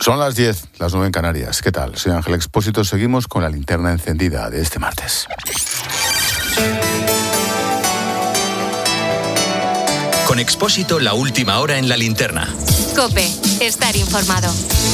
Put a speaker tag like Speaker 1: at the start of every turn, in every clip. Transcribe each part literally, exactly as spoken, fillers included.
Speaker 1: Son las diez, las nueve en Canarias. ¿Qué tal? Soy Ángel Expósito. Seguimos con la linterna encendida de este martes.
Speaker 2: Con Expósito, la última hora en la linterna.
Speaker 3: COPE, estar informado.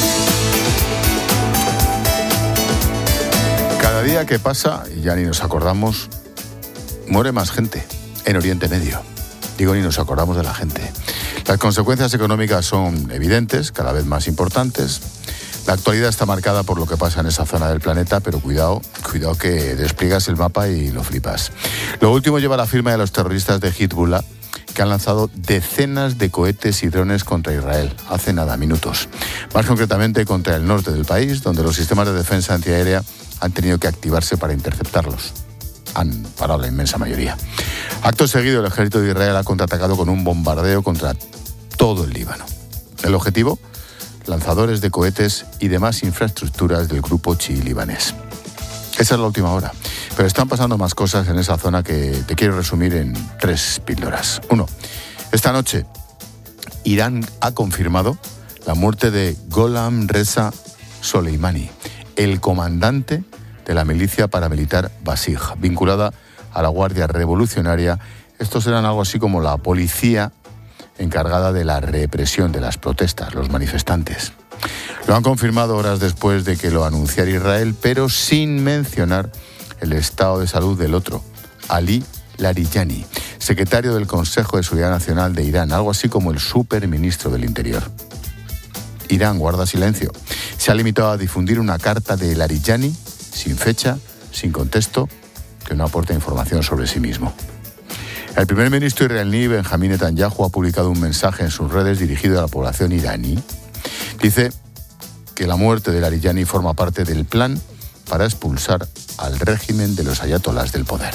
Speaker 1: Cada día que pasa, y ya ni nos acordamos, muere más gente en Oriente Medio. Digo, ni nos acordamos de la gente. Las consecuencias económicas son evidentes, cada vez más importantes. La actualidad está marcada por lo que pasa en esa zona del planeta, pero cuidado, cuidado que despliegas el mapa y lo flipas. Lo último lleva la firma de los terroristas de Hezbollah, que han lanzado decenas de cohetes y drones contra Israel, hace nada, minutos. Más concretamente contra el norte del país, donde los sistemas de defensa antiaérea han tenido que activarse para interceptarlos. Han parado la inmensa mayoría. Acto seguido, el ejército de Israel ha contraatacado con un bombardeo contra todo el Líbano. El objetivo, lanzadores de cohetes y demás infraestructuras del grupo chií libanés. Esa es la última hora. Pero están pasando más cosas en esa zona que te quiero resumir en tres píldoras. Uno, esta noche Irán ha confirmado la muerte de Gholam Reza Soleimani, el comandante de la milicia paramilitar Basij, vinculada a la Guardia Revolucionaria. Estos eran algo así como la policía encargada de la represión de las protestas, los manifestantes. Lo han confirmado horas después de que lo anunciara Israel, pero sin mencionar el estado de salud del otro, Ali Larijani, secretario del Consejo de Seguridad Nacional de Irán, algo así como el superministro del Interior. Irán guarda silencio. Se ha limitado a difundir una carta de Larijani, sin fecha, sin contexto, que no aporta información sobre sí mismo. El primer ministro israelí, Benjamín Netanyahu, ha publicado un mensaje en sus redes dirigido a la población iraní. Dice que la muerte de Larijani forma parte del plan para expulsar al régimen de los ayatolás del poder.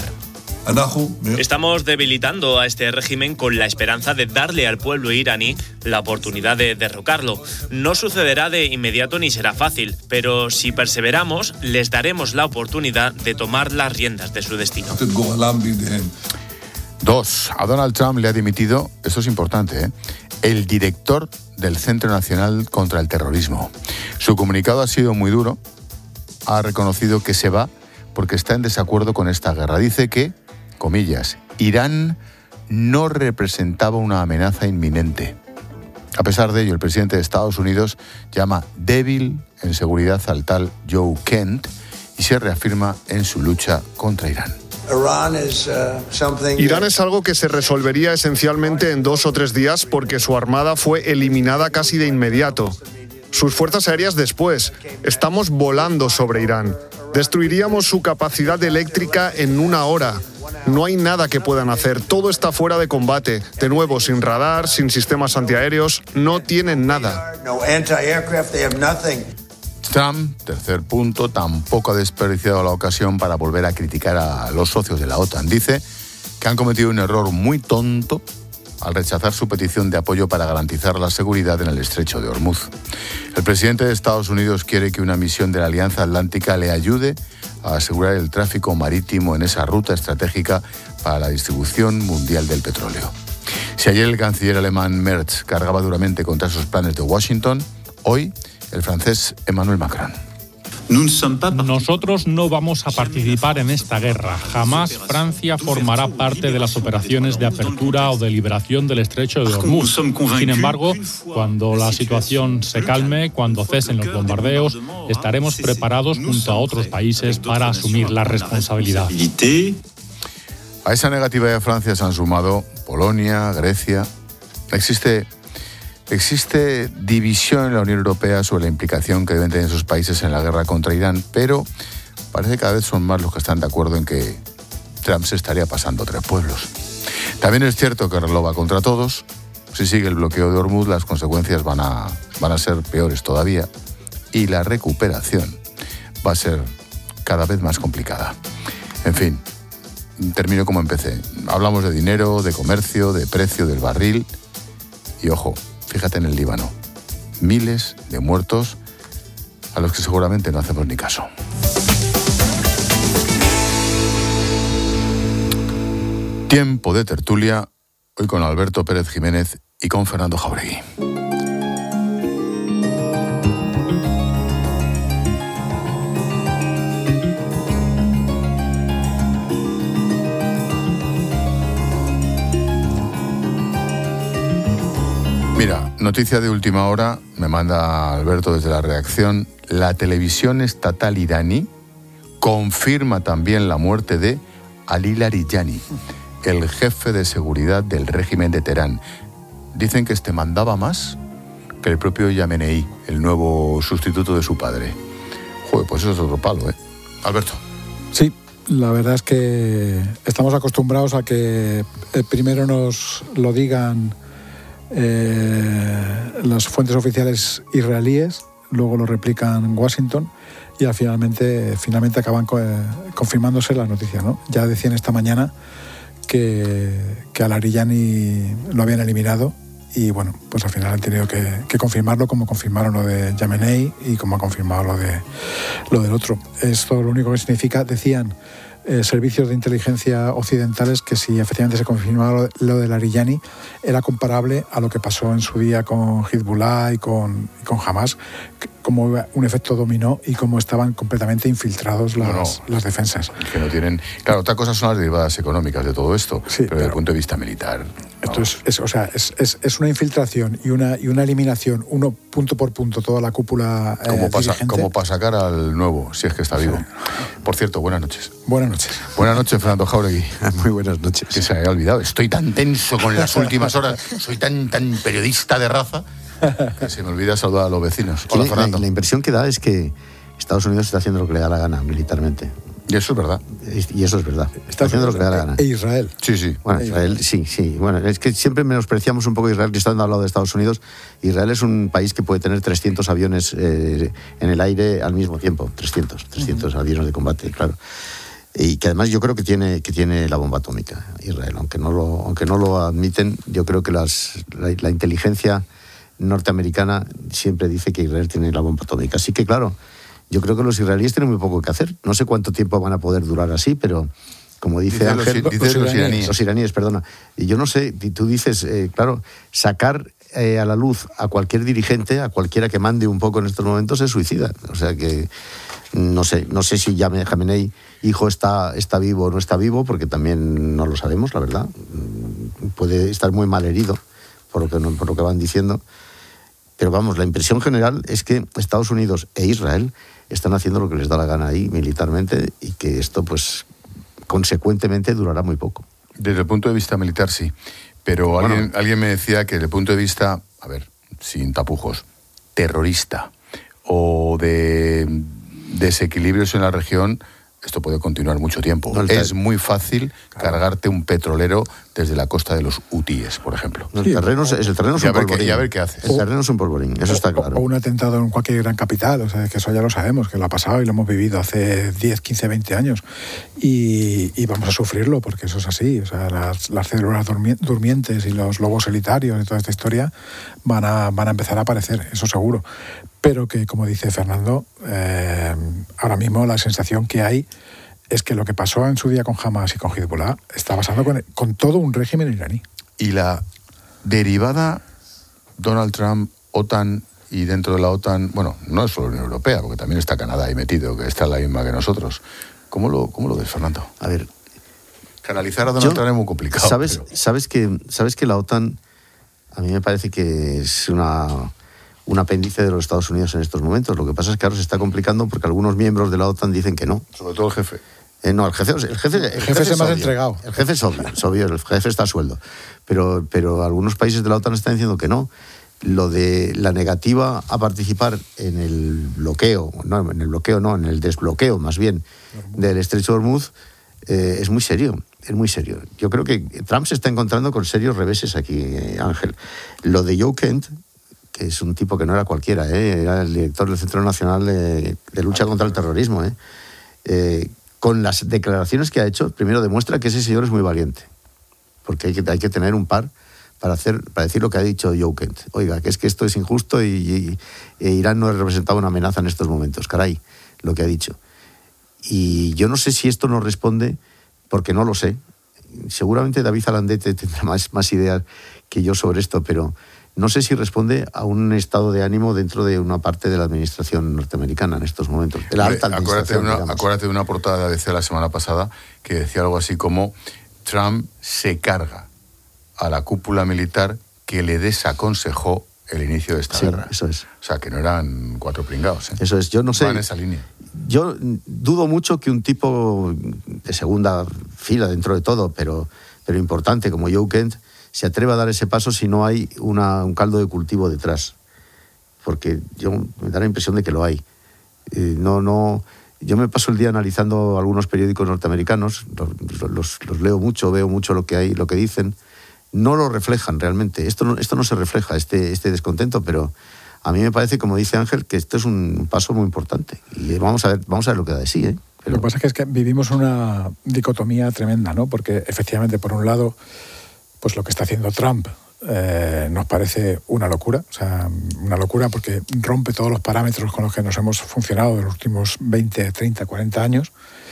Speaker 4: Estamos debilitando a este régimen con la esperanza de darle al pueblo iraní la oportunidad de derrocarlo. No sucederá de inmediato ni será fácil, pero si perseveramos, les daremos la oportunidad de tomar las riendas de su destino.
Speaker 1: Dos, a Donald Trump le ha dimitido, esto es importante, ¿eh? el director del Centro Nacional contra el Terrorismo. Su comunicado ha sido muy duro. Ha reconocido que se va porque está en desacuerdo con esta guerra. Dice que, comillas, Irán no representaba una amenaza inminente. A pesar de ello, el presidente de Estados Unidos llama débil en seguridad al tal Joe Kent y se reafirma en su lucha contra Irán.
Speaker 5: Irán es algo que se resolvería esencialmente en dos o tres días porque su armada fue eliminada casi de inmediato. Sus fuerzas aéreas después. Estamos volando sobre Irán. Destruiríamos su capacidad eléctrica en una hora. No hay nada que puedan hacer. Todo está fuera de combate. De nuevo, sin radar, sin sistemas antiaéreos. No tienen nada.
Speaker 1: Trump, tercer punto, tampoco ha desperdiciado la ocasión para volver a criticar a los socios de la OTAN. Dice que han cometido un error muy tonto al rechazar su petición de apoyo para garantizar la seguridad en el estrecho de Hormuz. El presidente de Estados Unidos quiere que una misión de la Alianza Atlántica le ayude a asegurar el tráfico marítimo en esa ruta estratégica para la distribución mundial del petróleo. Si ayer el canciller alemán Merz cargaba duramente contra esos planes de Washington, hoy el francés Emmanuel Macron.
Speaker 6: Nosotros no vamos a participar en esta guerra. Jamás Francia formará parte de las operaciones de apertura o de liberación del estrecho de Hormuz. Sin embargo, cuando la situación se calme, cuando cesen los bombardeos, estaremos preparados junto a otros países para asumir la responsabilidad.
Speaker 1: A esa negativa de Francia se han sumado Polonia, Grecia. Existe... Existe división en la Unión Europea sobre la implicación que deben tener esos países en la guerra contra Irán, pero parece que cada vez son más los que están de acuerdo en que Trump se estaría pasando tres pueblos. También es cierto que el reloj va contra todos. Si sigue el bloqueo de Hormuz, las consecuencias van a, van a ser peores todavía y la recuperación va a ser cada vez más complicada. En fin, termino como empecé. Hablamos de dinero, de comercio, de precio del barril y, ojo, fíjate en el Líbano, miles de muertos a los que seguramente no hacemos ni caso. Tiempo de tertulia, hoy con Alberto Pérez Jiménez y con Fernando Jauregui. Mira, noticia de última hora, me manda Alberto desde la redacción. La televisión estatal iraní confirma también la muerte de Ali Larijani, el jefe de seguridad del régimen de Teherán. Dicen que este mandaba más que el propio Yamenei, el nuevo sustituto de su padre. Joder, pues eso es otro palo, ¿eh? Alberto.
Speaker 7: Sí, la verdad es que estamos acostumbrados a que eh, primero nos lo digan eh, las fuentes oficiales israelíes, luego lo replican Washington y al finalmente, finalmente acaban co- eh, confirmándose las noticias, ¿no? Ya decían esta mañana que, que a Larijani lo habían eliminado y bueno, pues al final han tenido que, que confirmarlo, como confirmaron lo de Yamenei y como ha confirmado lo, de, lo del otro. Esto lo único que significa, decían eh, servicios de inteligencia occidentales, que si efectivamente se confirmaba lo, lo de Larijani, era comparable a lo que pasó en su día con Hezbollah y con, y con Hamas, como un efecto dominó y cómo estaban completamente infiltrados las, no, no, las defensas.
Speaker 1: Que no tienen... Claro, otra cosa son las derivadas económicas de todo esto,
Speaker 7: sí,
Speaker 1: pero desde el punto de vista militar...
Speaker 7: Esto es, es, o sea, es, es, es una infiltración y una, y una eliminación, uno punto por punto, toda la cúpula eh,
Speaker 1: como, para,
Speaker 7: dirigente.
Speaker 1: como para sacar al nuevo, si es que está vivo. Sí. Por cierto, buenas noches.
Speaker 7: Buenas noches.
Speaker 1: Buenas noches, Fernando Jáuregui.
Speaker 8: Muy buenas noches.
Speaker 1: Que se me había olvidado. Estoy tan tenso con las últimas horas, soy tan, tan periodista de raza, que se me olvida saludar a los vecinos. Hola, Fernando.
Speaker 8: La, la impresión que da es que Estados Unidos está haciendo lo que le da la gana militarmente.
Speaker 1: Y eso es verdad.
Speaker 8: Y eso es verdad. Está haciendo lo que le da la gana.
Speaker 7: E Israel.
Speaker 1: Sí, sí.
Speaker 8: Bueno, Israel, sí, sí. Bueno, es que siempre menospreciamos un poco Israel, que estando al lado de Estados Unidos. Israel es un país que puede tener trescientos aviones eh, en el aire al mismo tiempo. trescientos, trescientos uh-huh. aviones de combate, claro. Y que además yo creo que tiene, que tiene la bomba atómica, Israel. Aunque no lo, aunque no lo admiten, yo creo que las, la, la inteligencia norteamericana siempre dice que Israel tiene la bomba atómica. Así que, claro, yo creo que los israelíes tienen muy poco que hacer. No sé cuánto tiempo van a poder durar así, pero como dice, dice Ángel...
Speaker 1: Los, dice los, los iraníes.
Speaker 8: Los iraníes, perdona. Y yo no sé, tú dices, eh, claro, sacar eh, a la luz a cualquier dirigente, a cualquiera que mande un poco en estos momentos, es suicida. O sea que no sé, no sé si Jamenei, hijo, está, está vivo o no está vivo, porque también no lo sabemos, la verdad. Puede estar muy mal herido, por lo que, por lo que van diciendo. Pero vamos, la impresión general es que Estados Unidos e Israel están haciendo lo que les da la gana ahí militarmente y que esto, pues, consecuentemente durará muy poco.
Speaker 1: Desde el punto de vista militar, sí. Pero bueno, alguien, alguien me decía que desde el punto de vista, a ver, sin tapujos, terrorista o de desequilibrios en la región, esto puede continuar mucho tiempo. No, es muy fácil claro. cargarte un petrolero desde la costa de los hutíes, por ejemplo.
Speaker 8: No, el terreno, es, el terreno es un polvorín.
Speaker 1: Y a ver qué haces.
Speaker 8: El terreno es un polvorín, eso está claro.
Speaker 7: O un atentado en cualquier gran capital, o sea, que eso ya lo sabemos, que lo ha pasado y lo hemos vivido hace diez, quince, veinte años. Y, y vamos a sufrirlo, porque eso es así. O sea, las, las células durmientes y los lobos solitarios y toda esta historia van a, van a empezar a aparecer, eso seguro. Pero que, como dice Fernando, eh, ahora mismo la sensación que hay es que lo que pasó en su día con Hamas y con Hezbollah está pasando con, con todo un régimen iraní.
Speaker 1: Y la derivada Donald Trump, OTAN y dentro de la OTAN, bueno, no es solo la Unión Europea, porque también está Canadá ahí metido, que está la misma que nosotros. ¿Cómo lo, cómo lo ves, Fernando?
Speaker 8: A ver,
Speaker 1: canalizar a Donald yo, Trump es muy complicado.
Speaker 8: ¿Sabes,
Speaker 1: pero...
Speaker 8: sabes, que, sabes que la OTAN, a mí me parece que es una... un apéndice de los Estados Unidos en estos momentos. Lo que pasa es que ahora se está complicando porque algunos miembros de la OTAN dicen que no.
Speaker 1: Sobre todo el jefe.
Speaker 8: Eh, no, el jefe, el jefe, el
Speaker 7: el jefe,
Speaker 8: jefe
Speaker 7: es más entregado.
Speaker 8: El jefe es obvio, es obvio, el jefe está a sueldo. Pero, pero algunos países de la OTAN están diciendo que no. Lo de la negativa a participar en el bloqueo, no, en el bloqueo no, en el desbloqueo más bien del estrecho de Hormuz, eh, es muy serio. Es muy serio. Yo creo que Trump se está encontrando con serios reveses aquí, eh, Ángel. Lo de Joe Kent, que es un tipo que no era cualquiera, ¿eh? Era el director del Centro Nacional de, de Lucha contra el Terrorismo. ¿eh? Eh, con las declaraciones que ha hecho, primero demuestra que ese señor es muy valiente, porque hay que, hay que tener un par para, hacer, para decir lo que ha dicho Joe Kent. Oiga, que es que esto es injusto y, y, y Irán no representaba una amenaza en estos momentos. Caray, lo que ha dicho. Y yo no sé si esto nos responde, porque no lo sé. Seguramente David Alandete tendrá más, más ideas que yo sobre esto, pero... no sé si responde a un estado de ánimo dentro de una parte de la administración norteamericana en estos momentos. De la alta
Speaker 1: acuérdate,
Speaker 8: administración,
Speaker 1: de una, acuérdate de una portada de A B C la semana pasada que decía algo así como Trump se carga a la cúpula militar que le desaconsejó el inicio de esta
Speaker 8: sí,
Speaker 1: guerra.
Speaker 8: Eso es.
Speaker 1: O sea, que no eran cuatro pringados. ¿eh?
Speaker 8: Eso es, yo no sé.
Speaker 1: Va en esa línea.
Speaker 8: Yo dudo mucho que un tipo de segunda fila dentro de todo, pero, pero importante como Joe Kent, se atreva a dar ese paso si no hay una, un caldo de cultivo detrás. Porque yo me da la impresión de que lo hay. Eh, no, no, yo me paso el día analizando algunos periódicos norteamericanos, los, los, los leo mucho, veo mucho lo que hay, lo que dicen. No lo reflejan realmente. Esto no, esto no se refleja, este, este descontento, pero a mí me parece, como dice Ángel, que esto es un paso muy importante. Y vamos a ver, vamos a ver lo que da de sí, ¿eh? Pero...
Speaker 7: Lo que pasa es que, es que vivimos una dicotomía tremenda, ¿no? Porque efectivamente, por un lado, pues lo que está haciendo Trump eh, nos parece una locura, o sea, una locura porque rompe todos los parámetros con los que nos hemos funcionado en los últimos veinte, treinta, cuarenta años.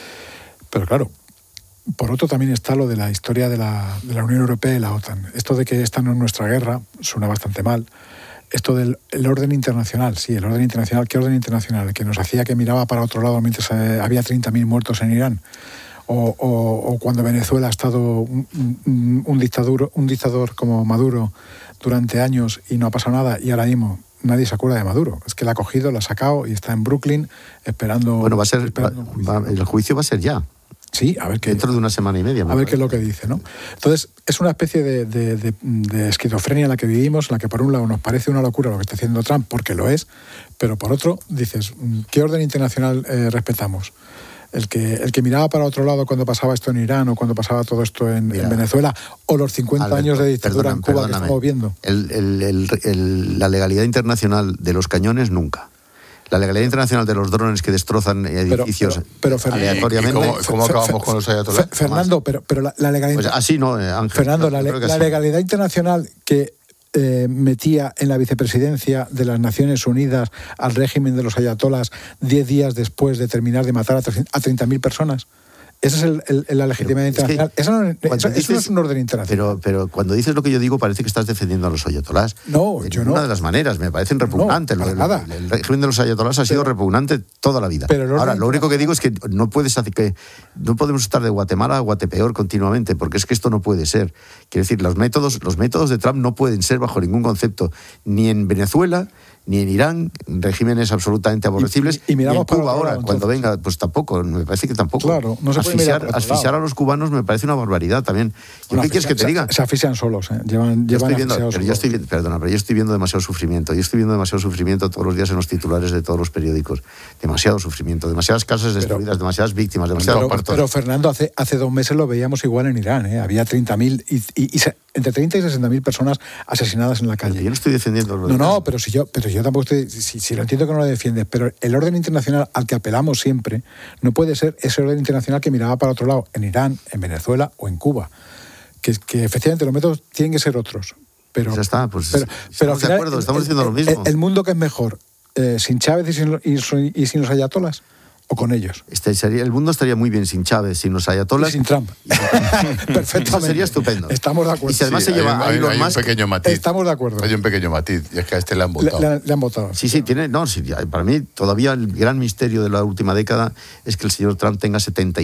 Speaker 7: Pero claro, por otro también está lo de la historia de la, de la Unión Europea y la OTAN. Esto de que esta no es nuestra guerra suena bastante mal. Esto del el orden internacional, sí, el orden internacional. ¿Qué orden internacional? El que nos hacía que miraba para otro lado mientras eh, había treinta mil muertos en Irán. O, o, o cuando Venezuela ha estado un, un, un, dictador, un dictador como Maduro durante años y no ha pasado nada, y ahora mismo nadie se acuerda de Maduro. Es que la ha cogido, la ha sacado y está en Brooklyn esperando...
Speaker 8: Bueno, va a ser,
Speaker 7: esperando
Speaker 8: va,
Speaker 7: un juicio.
Speaker 8: va, el juicio va a ser ya.
Speaker 7: Sí, a ver qué...
Speaker 8: Dentro de una semana y media.
Speaker 7: A ver qué es lo que dice, ¿no? Entonces, es una especie de, de, de, de esquizofrenia en la que vivimos, en la que por un lado nos parece una locura lo que está haciendo Trump, porque lo es, pero por otro dices, ¿qué orden internacional eh, respetamos? El que, el que miraba para otro lado cuando pasaba esto en Irán o cuando pasaba todo esto en, en Venezuela, o los cincuenta Alberto, años de dictadura en Cuba que estamos viendo.
Speaker 8: El, el, el, el, la legalidad internacional de los cañones, nunca. La legalidad internacional de los drones que destrozan edificios
Speaker 7: pero, pero, pero,
Speaker 8: aleatoriamente.
Speaker 1: ¿Y cómo, cómo acabamos con los ayatolás?
Speaker 7: Fernando, pero, pero la, la legalidad...
Speaker 8: Pues así no, Ángel.
Speaker 7: Fernando, la, la así. legalidad internacional que eh, metía en la vicepresidencia de las Naciones Unidas al régimen de los ayatolás diez días después de terminar de matar a treinta mil personas. Esa es el, el, la legitimidad internacional. Es que, eso, no, eso, dices, eso no es un orden internacional.
Speaker 8: Pero, pero cuando dices lo que yo digo, parece que estás defendiendo a los ayatolás.
Speaker 7: No, yo no.
Speaker 8: Una de las maneras, me parecen repugnantes.
Speaker 7: No,
Speaker 8: el,
Speaker 7: nada.
Speaker 8: El, el régimen de los ayatolás ha sido pero, repugnante toda la vida.
Speaker 7: Pero
Speaker 8: Ahora, lo único que digo es que no puedes hacer que no podemos estar de Guatemala a Guatepeor continuamente, porque es que esto no puede ser. Quiero decir, los métodos, los métodos de Trump no pueden ser bajo ningún concepto, ni en Venezuela, ni en Irán, regímenes absolutamente aborrecibles,
Speaker 7: y, y, y miramos
Speaker 8: en Cuba
Speaker 7: para
Speaker 8: ahora,
Speaker 7: lado,
Speaker 8: cuando venga, pues tampoco, me parece que tampoco.
Speaker 7: Claro, no se puede
Speaker 8: asfixiar,
Speaker 7: mirar
Speaker 8: asfixiar a los cubanos me parece una barbaridad también.
Speaker 7: Bueno,
Speaker 8: ¿Qué quieres que te diga?
Speaker 7: Se, se asfixian solos, ¿eh? llevan,
Speaker 8: yo
Speaker 7: llevan
Speaker 8: estoy viendo, pero yo estoy, perdona, pero yo estoy viendo demasiado sufrimiento. Yo estoy viendo demasiado sufrimiento todos los días en los titulares de todos los periódicos. Demasiado sufrimiento, demasiadas casas destruidas, pero, demasiadas víctimas, demasiados
Speaker 7: partos. Pero Fernando, hace, hace dos meses lo veíamos igual en Irán, ¿eh? Había treinta mil y, y, y se, entre treinta y sesenta mil personas asesinadas en la calle.
Speaker 8: Yo no estoy defendiendo
Speaker 7: lo No, no, pero si yo, pero yo tampoco estoy, si, si lo entiendo que no lo defiendes, pero el orden internacional al que apelamos siempre no puede ser ese orden internacional que miraba para otro lado, en Irán, en Venezuela o en Cuba. Que, que efectivamente los métodos tienen que ser otros. Pero,
Speaker 8: ya está, pues
Speaker 7: pero,
Speaker 8: estamos
Speaker 7: pero
Speaker 8: de acuerdo, estamos
Speaker 7: el,
Speaker 8: diciendo lo mismo.
Speaker 7: El, el mundo que es mejor, eh, sin Chávez y sin, y, y sin los ayatolás, o con ellos.
Speaker 8: Este sería, el mundo estaría muy bien sin Chávez, sin los ayatolás.
Speaker 7: Y sin Trump. Perfectamente.
Speaker 8: Eso sería estupendo.
Speaker 7: Estamos de acuerdo.
Speaker 8: Y si además
Speaker 1: sí,
Speaker 8: se lleva
Speaker 1: hay,
Speaker 8: a Elon
Speaker 1: hay
Speaker 8: Musk,
Speaker 1: un pequeño matiz.
Speaker 7: Estamos de acuerdo.
Speaker 1: Hay un pequeño matiz, y es que a este le han votado.
Speaker 7: Le, le, le han votado.
Speaker 8: Sí, sí, tiene. No, sí, para mí todavía el gran misterio de la última década es que el señor Trump tenga setenta y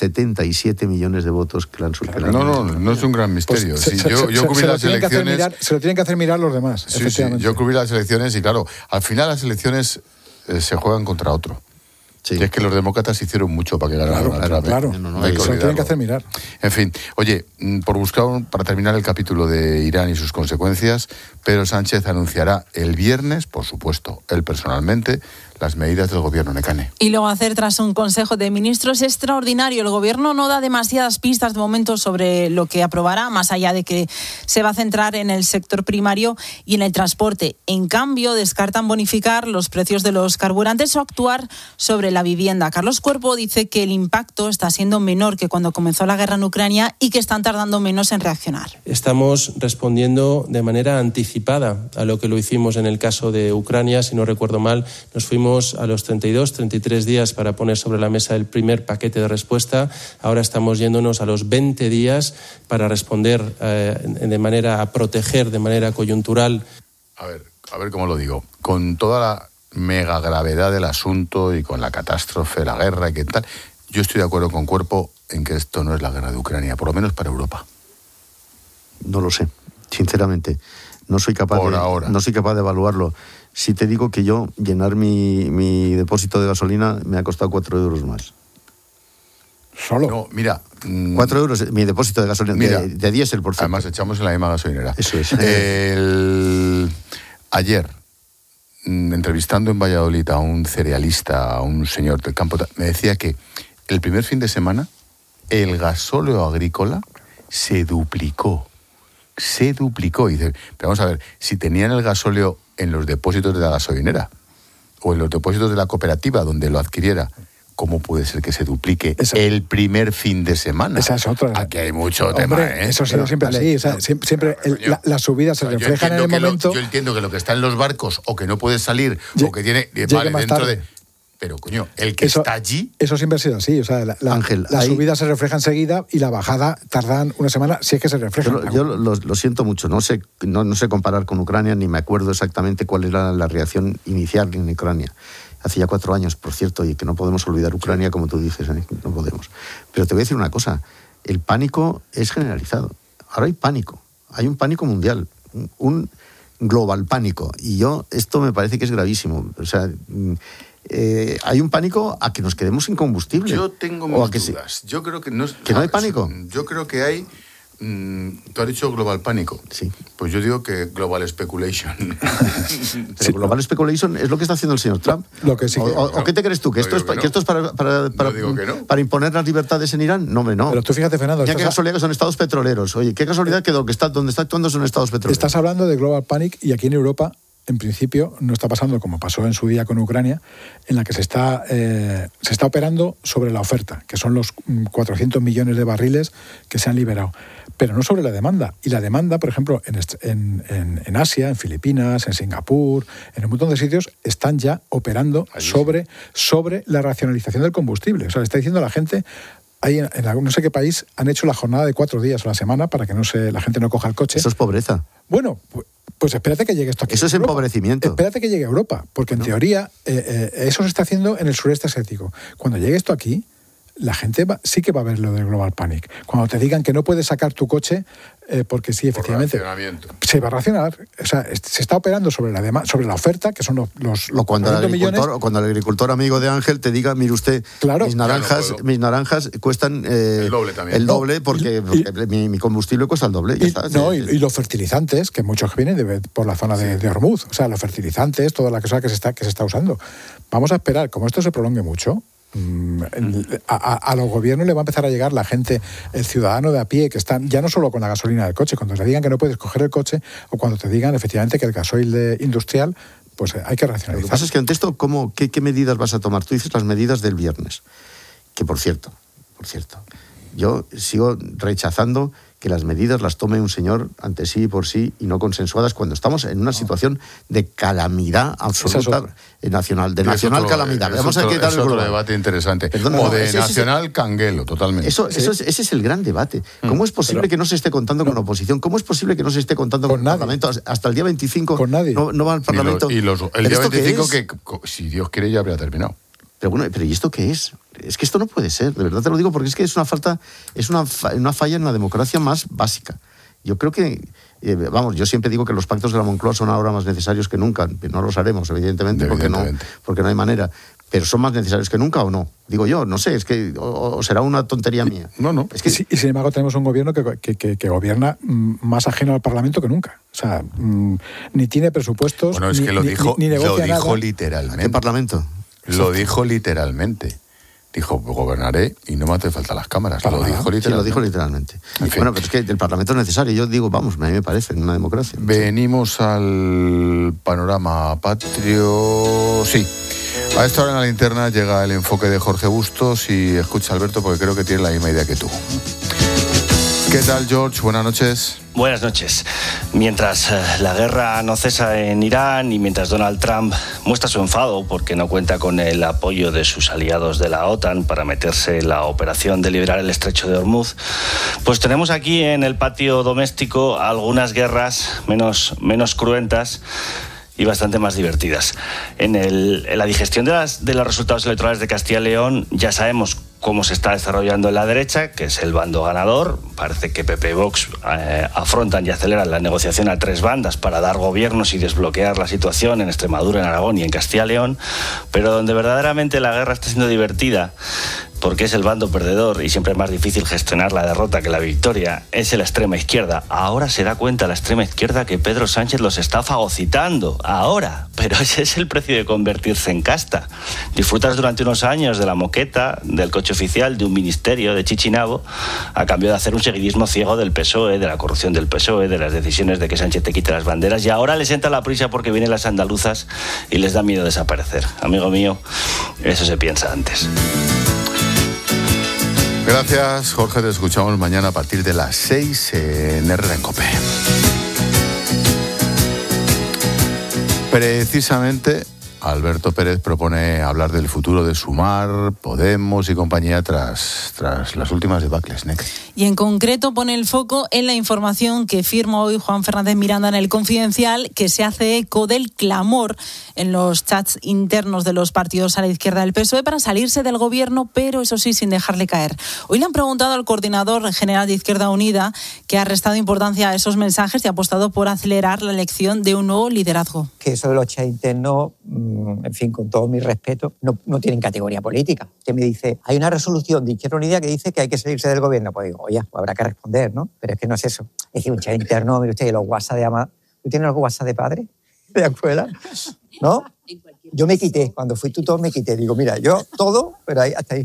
Speaker 8: siete millones de votos que le han superado.
Speaker 1: No, no, no es un gran misterio.
Speaker 7: Pues
Speaker 1: sí,
Speaker 7: se,
Speaker 1: yo
Speaker 7: se,
Speaker 1: yo cubrí las elecciones.
Speaker 7: Mirar, se lo tienen que hacer mirar los demás.
Speaker 1: Sí, sí, yo cubrí las elecciones y claro, al final las elecciones eh, se juegan contra otro. Sí. Y es que los demócratas hicieron mucho para que ganara
Speaker 7: claro,
Speaker 1: Trump.
Speaker 7: Claro, no, no, no, no se lo tienen que hacer mirar.
Speaker 1: En fin, oye, por buscar, para terminar el capítulo de Irán y sus consecuencias, Pedro Sánchez anunciará el viernes, por supuesto, él personalmente, las medidas del gobierno, Necane.
Speaker 9: Y lo va a hacer tras un Consejo de Ministros extraordinario. El gobierno no da demasiadas pistas de momento sobre lo que aprobará, más allá de que se va a centrar en el sector primario y en el transporte. En cambio, descartan bonificar los precios de los carburantes o actuar sobre la vivienda. Carlos Cuerpo dice que el impacto está siendo menor que cuando comenzó la guerra en Ucrania y que están tardando menos en reaccionar.
Speaker 10: Estamos respondiendo de manera anticipada a lo que lo hicimos en el caso de Ucrania. Si no recuerdo mal, nos fuimos a los treinta y dos, treinta y tres días para poner sobre la mesa el primer paquete de respuesta. Ahora estamos yéndonos a los veinte días para responder eh, de manera a proteger de manera coyuntural.
Speaker 1: A ver, a ver cómo lo digo. Con toda la mega gravedad del asunto y con la catástrofe, la guerra y qué tal, yo estoy de acuerdo con Cuerpo en que esto no es la guerra de Ucrania, por lo menos para Europa.
Speaker 8: No lo sé. sinceramente. No soy capaz
Speaker 1: Por
Speaker 8: de,
Speaker 1: ahora.
Speaker 8: no soy capaz de evaluarlo. Si te digo que yo llenar mi, mi depósito de gasolina me ha costado cuatro euros más.
Speaker 7: ¿Solo?
Speaker 1: No, mira... Mmm,
Speaker 8: cuatro euros mi depósito de gasolina, mira, de, de diésel, por cierto.
Speaker 1: Además, echamos en la misma gasolinera.
Speaker 8: Eso es.
Speaker 1: El, ayer, mmm, entrevistando en Valladolid a un cerealista, a un señor del campo, me decía que el primer fin de semana el gasóleo agrícola se duplicó. Se duplicó. Y dice, pero vamos a ver, si tenían el gasóleo en los depósitos de la gasolinera o en los depósitos de la cooperativa donde lo adquiriera, ¿cómo puede ser que se duplique esa, el primer fin de semana?
Speaker 7: Esa es otra.
Speaker 1: Aquí hay mucho
Speaker 7: Hombre,
Speaker 1: tema, ¿eh?
Speaker 7: Eso ha sido siempre así. O sea, no, siempre siempre no, el, la, la subida se o sea, refleja en el momento...
Speaker 1: Lo, yo entiendo que lo que está en los barcos o que no puede salir Lle o que tiene... Vale, dentro tarde. de... Pero, coño, el que
Speaker 7: eso,
Speaker 1: está allí...
Speaker 7: Eso siempre ha sido así. O sea, la, la, Ángel, la ahí... subida se refleja enseguida y la bajada tardan una semana, si es que se refleja.
Speaker 8: Yo, yo lo, lo siento mucho. No sé, no, no sé comparar con Ucrania, ni me acuerdo exactamente cuál era la reacción inicial en Ucrania. Hace ya cuatro años, por cierto, y que no podemos olvidar Ucrania, como tú dices, ¿eh? No podemos. Pero te voy a decir una cosa, el pánico es generalizado. Ahora hay pánico, hay un pánico mundial, un global pánico. Y yo, esto me parece que es gravísimo. O sea, eh, hay un pánico a que nos quedemos sin combustible.
Speaker 1: Yo tengo mis dudas. Se... Yo creo que no,
Speaker 8: ¿Que no hay pánico?
Speaker 1: Yo creo que hay... Mm, tú has dicho global pánico.
Speaker 8: Sí.
Speaker 1: Pues yo digo que global speculation.
Speaker 8: Pero sí, global speculation es lo que está haciendo el señor Trump.
Speaker 7: Lo que sí.
Speaker 8: ¿O, o, no, ¿o qué te crees tú? ¿Que, esto es, que, no. que esto es para, para, para,
Speaker 1: no no.
Speaker 8: para imponer las libertades en Irán? No, hombre, no.
Speaker 7: Pero tú fíjate, Fernando.
Speaker 8: Mira qué casualidad que son estados petroleros. Oye, qué casualidad que donde está, donde está actuando son estados petroleros.
Speaker 7: Estás hablando de global panic y aquí en Europa, en principio, no está pasando como pasó en su día con Ucrania, en la que se está, eh, se está operando sobre la oferta, que son los cuatrocientos millones de barriles que se han liberado, pero no sobre la demanda. Y la demanda, por ejemplo, en, en, en, en Asia, en Filipinas, en Singapur, en un montón de sitios, están ya operando sobre, sobre la racionalización del combustible. O sea, le está diciendo a la gente... Hay en, en no sé qué país han hecho la jornada de cuatro días a la semana para que no se, la gente no coja el coche.
Speaker 8: Eso es pobreza.
Speaker 7: Bueno, pues, pues espérate que llegue esto aquí.
Speaker 8: Eso es
Speaker 7: Europa.
Speaker 8: empobrecimiento.
Speaker 7: Espérate que llegue a Europa, porque en ¿no? teoría eh, eh, eso se está haciendo en el sureste asiático. Cuando llegue esto aquí, la gente va, sí que va a ver lo del global panic. Cuando te digan que no puedes sacar tu coche, eh, porque sí, efectivamente, se va a racionar. O sea, se está operando sobre la demanda, sobre la oferta, que son los, los, los
Speaker 8: o cuando el agricultor,
Speaker 7: millones.
Speaker 8: O cuando el agricultor amigo de Ángel te diga, mire usted,
Speaker 7: claro,
Speaker 8: mis naranjas,
Speaker 1: claro,
Speaker 8: mis naranjas cuestan eh, el doble también. El doble no, porque, y, porque mi, mi combustible cuesta el doble.
Speaker 7: Y,
Speaker 8: ya está,
Speaker 7: no,
Speaker 8: sí,
Speaker 7: y, y los fertilizantes, que muchos vienen de, por la zona de, sí. de Hormuz. O sea, los fertilizantes, toda la cosa que se está, que se está usando. Vamos a esperar, como esto se prolongue mucho. A, a, a los gobiernos le va a empezar a llegar la gente, el ciudadano de a pie, que están ya no solo con la gasolina del coche, cuando te digan que no puedes coger el coche o cuando te digan efectivamente que el gasoil de industrial, pues hay que racionalizar.
Speaker 8: Lo que pasa es que ante esto, ¿cómo, qué, ¿qué medidas vas a tomar? Tú dices las medidas del viernes, que por cierto, por cierto, yo sigo rechazando que las medidas las tome un señor ante sí y por sí y no consensuadas cuando estamos en una situación de calamidad absoluta nacional, de nacional otro, calamidad.
Speaker 1: Vamos otro, a quitar el otro debate interesante. Perdona, o no, de ese, nacional ese, canguelo, totalmente.
Speaker 8: Eso, eso es, ese es el gran debate. ¿Cómo es posible Pero, que no se esté contando no, con oposición? ¿Cómo es posible que no se esté contando con, con el nadie. Parlamento? Hasta el día veinticinco
Speaker 7: con nadie.
Speaker 8: No, no va al Parlamento.
Speaker 1: Y, lo, y los, el día veinticinco que, si Dios quiere, ya habría terminado.
Speaker 8: Pero bueno, pero ¿y esto qué es? Es que esto no puede ser, de verdad te lo digo, porque es que es una falta, es una, una falla en la democracia más básica. Yo creo que, eh, vamos, yo siempre digo que los pactos de la Moncloa son ahora más necesarios que nunca. No los haremos, evidentemente, evidentemente. Porque, no, porque no hay manera. Pero son más necesarios que nunca o no. Digo yo, no sé, es que o, o será una tontería mía.
Speaker 1: No, no.
Speaker 7: Es que, y, y sin embargo tenemos un gobierno que, que, que, que gobierna más ajeno al Parlamento que nunca. O sea, mmm, ni tiene presupuestos,
Speaker 1: bueno, es
Speaker 7: ni,
Speaker 1: que lo
Speaker 7: ni,
Speaker 1: dijo,
Speaker 7: ni, ni negocia
Speaker 1: lo dijo
Speaker 7: nada.
Speaker 1: literalmente.
Speaker 8: ¿Qué Parlamento?
Speaker 1: Lo dijo literalmente. Dijo, gobernaré y no me hace falta las cámaras. Lo dijo,
Speaker 8: sí, lo dijo literalmente. En fin. Bueno, pero es que el Parlamento es necesario. Yo digo, vamos, a mí me parece, en una democracia.
Speaker 1: Venimos sí. al panorama patrio. Sí. A esta hora en la linterna llega el enfoque de Jorge Bustos y escucha, Alberto, porque creo que tiene la misma idea que tú. ¿Qué tal, George? Buenas noches.
Speaker 11: Buenas noches. Mientras eh, la guerra no cesa en Irán y mientras Donald Trump muestra su enfado porque no cuenta con el apoyo de sus aliados de la OTAN para meterse en la operación de liberar el estrecho de Hormuz, pues tenemos aquí en el patio doméstico algunas guerras menos, menos cruentas y bastante más divertidas. En, el, en la digestión de, las, de los resultados electorales de Castilla y León ya sabemos cómo se está desarrollando en la derecha, que es el bando ganador. Parece que P P y Vox eh, afrontan y aceleran la negociación a tres bandas para dar gobiernos y desbloquear la situación en Extremadura, en Aragón y en Castilla y León, pero donde verdaderamente la guerra está siendo divertida, porque es el bando perdedor y siempre es más difícil gestionar la derrota que la victoria, es la extrema izquierda. Ahora se da cuenta la extrema izquierda que Pedro Sánchez los está fagocitando, ahora, pero ese es el precio de convertirse en casta. Disfrutas durante unos años de la moqueta, del coche oficial, de un ministerio, de Chichinabo, a cambio de hacer un seguidismo ciego del P S O E, de la corrupción del P S O E, de las decisiones de que Sánchez te quite las banderas, y ahora les entra la prisa porque vienen las andaluzas y les da miedo desaparecer. Amigo mío, eso se piensa antes.
Speaker 1: Gracias, Jorge. Te escuchamos mañana a partir de las seis en R en COPE. Precisamente, Alberto Pérez propone hablar del futuro de Sumar, Podemos y compañía tras, tras las últimas debacles. Next.
Speaker 9: Y en concreto pone el foco en la información que firma hoy Juan Fernández Miranda en El Confidencial, que se hace eco del clamor en los chats internos de los partidos a la izquierda del P S O E para salirse del gobierno, pero eso sí, sin dejarle caer. Hoy le han preguntado al coordinador general de Izquierda Unida, que ha restado importancia a esos mensajes y ha apostado por acelerar la elección de un nuevo liderazgo.
Speaker 12: Que eso de los chats internos, en fin, con todo mi respeto, no, no tienen categoría política. Usted me dice, hay una resolución de Izquierda Unida que dice que hay que salirse del gobierno. Pues digo, oye, pues habrá que responder, ¿no? Pero es que no es eso. Es decir, un chat interno, mire usted, los WhatsApp de ama... ¿Tú tienes los WhatsApp de padre? ¿De escuela? ¿No? Yo me quité, cuando fui tutor me quité. Digo, mira, yo todo, pero ahí, hasta ahí.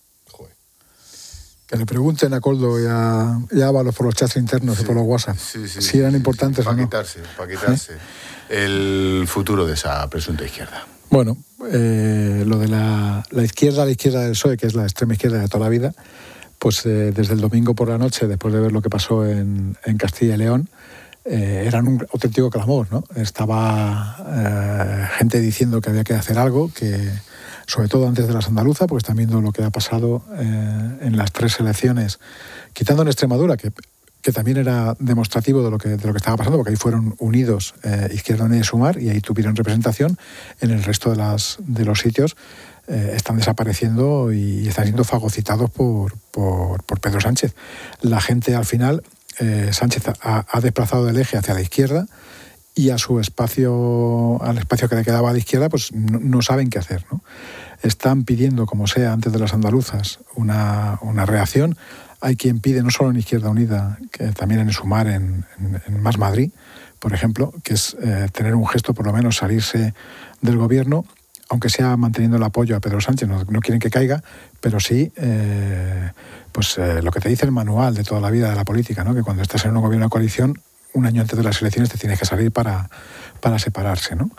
Speaker 7: Que le pregunten a Coldo y a, y a Ábalos por los chats internos sí, y por los WhatsApp. Sí, sí, si eran importantes
Speaker 1: para
Speaker 7: o no.
Speaker 1: Quitarse, para quitarse ¿Eh? el futuro de esa presunta izquierda.
Speaker 7: Bueno, eh, lo de la, la izquierda, la izquierda del P S O E, que es la extrema izquierda de toda la vida, pues eh, desde el domingo por la noche, después de ver lo que pasó en, en Castilla y León, eh, eran un auténtico clamor, ¿no? Estaba eh, gente diciendo que había que hacer algo, que sobre todo antes de las andaluzas, porque están viendo lo que ha pasado eh, en las tres elecciones, quitando en Extremadura, que, que también era demostrativo de lo que, de lo que estaba pasando, porque ahí fueron unidos eh, Izquierda Unida y Sumar, y ahí tuvieron representación. En el resto de, las, de los sitios eh, están desapareciendo y están siendo fagocitados por, por, por Pedro Sánchez. La gente, al final, eh, Sánchez ha, ha desplazado del eje hacia la izquierda, y a su espacio, al espacio que le quedaba a la izquierda, pues no, no saben qué hacer, ¿no? Están pidiendo, como sea, antes de las andaluzas, una, una reacción. Hay quien pide, no solo en Izquierda Unida, que también en Sumar, en, en, en Más Madrid, por ejemplo, que es eh, tener un gesto, por lo menos salirse del gobierno, aunque sea manteniendo el apoyo a Pedro Sánchez. No, no quieren que caiga, pero sí, eh, pues eh, lo que te dice el manual de toda la vida de la política, ¿no? Que cuando estás en un gobierno de coalición, un año antes de las elecciones te tienes que salir para, para separarse, ¿no?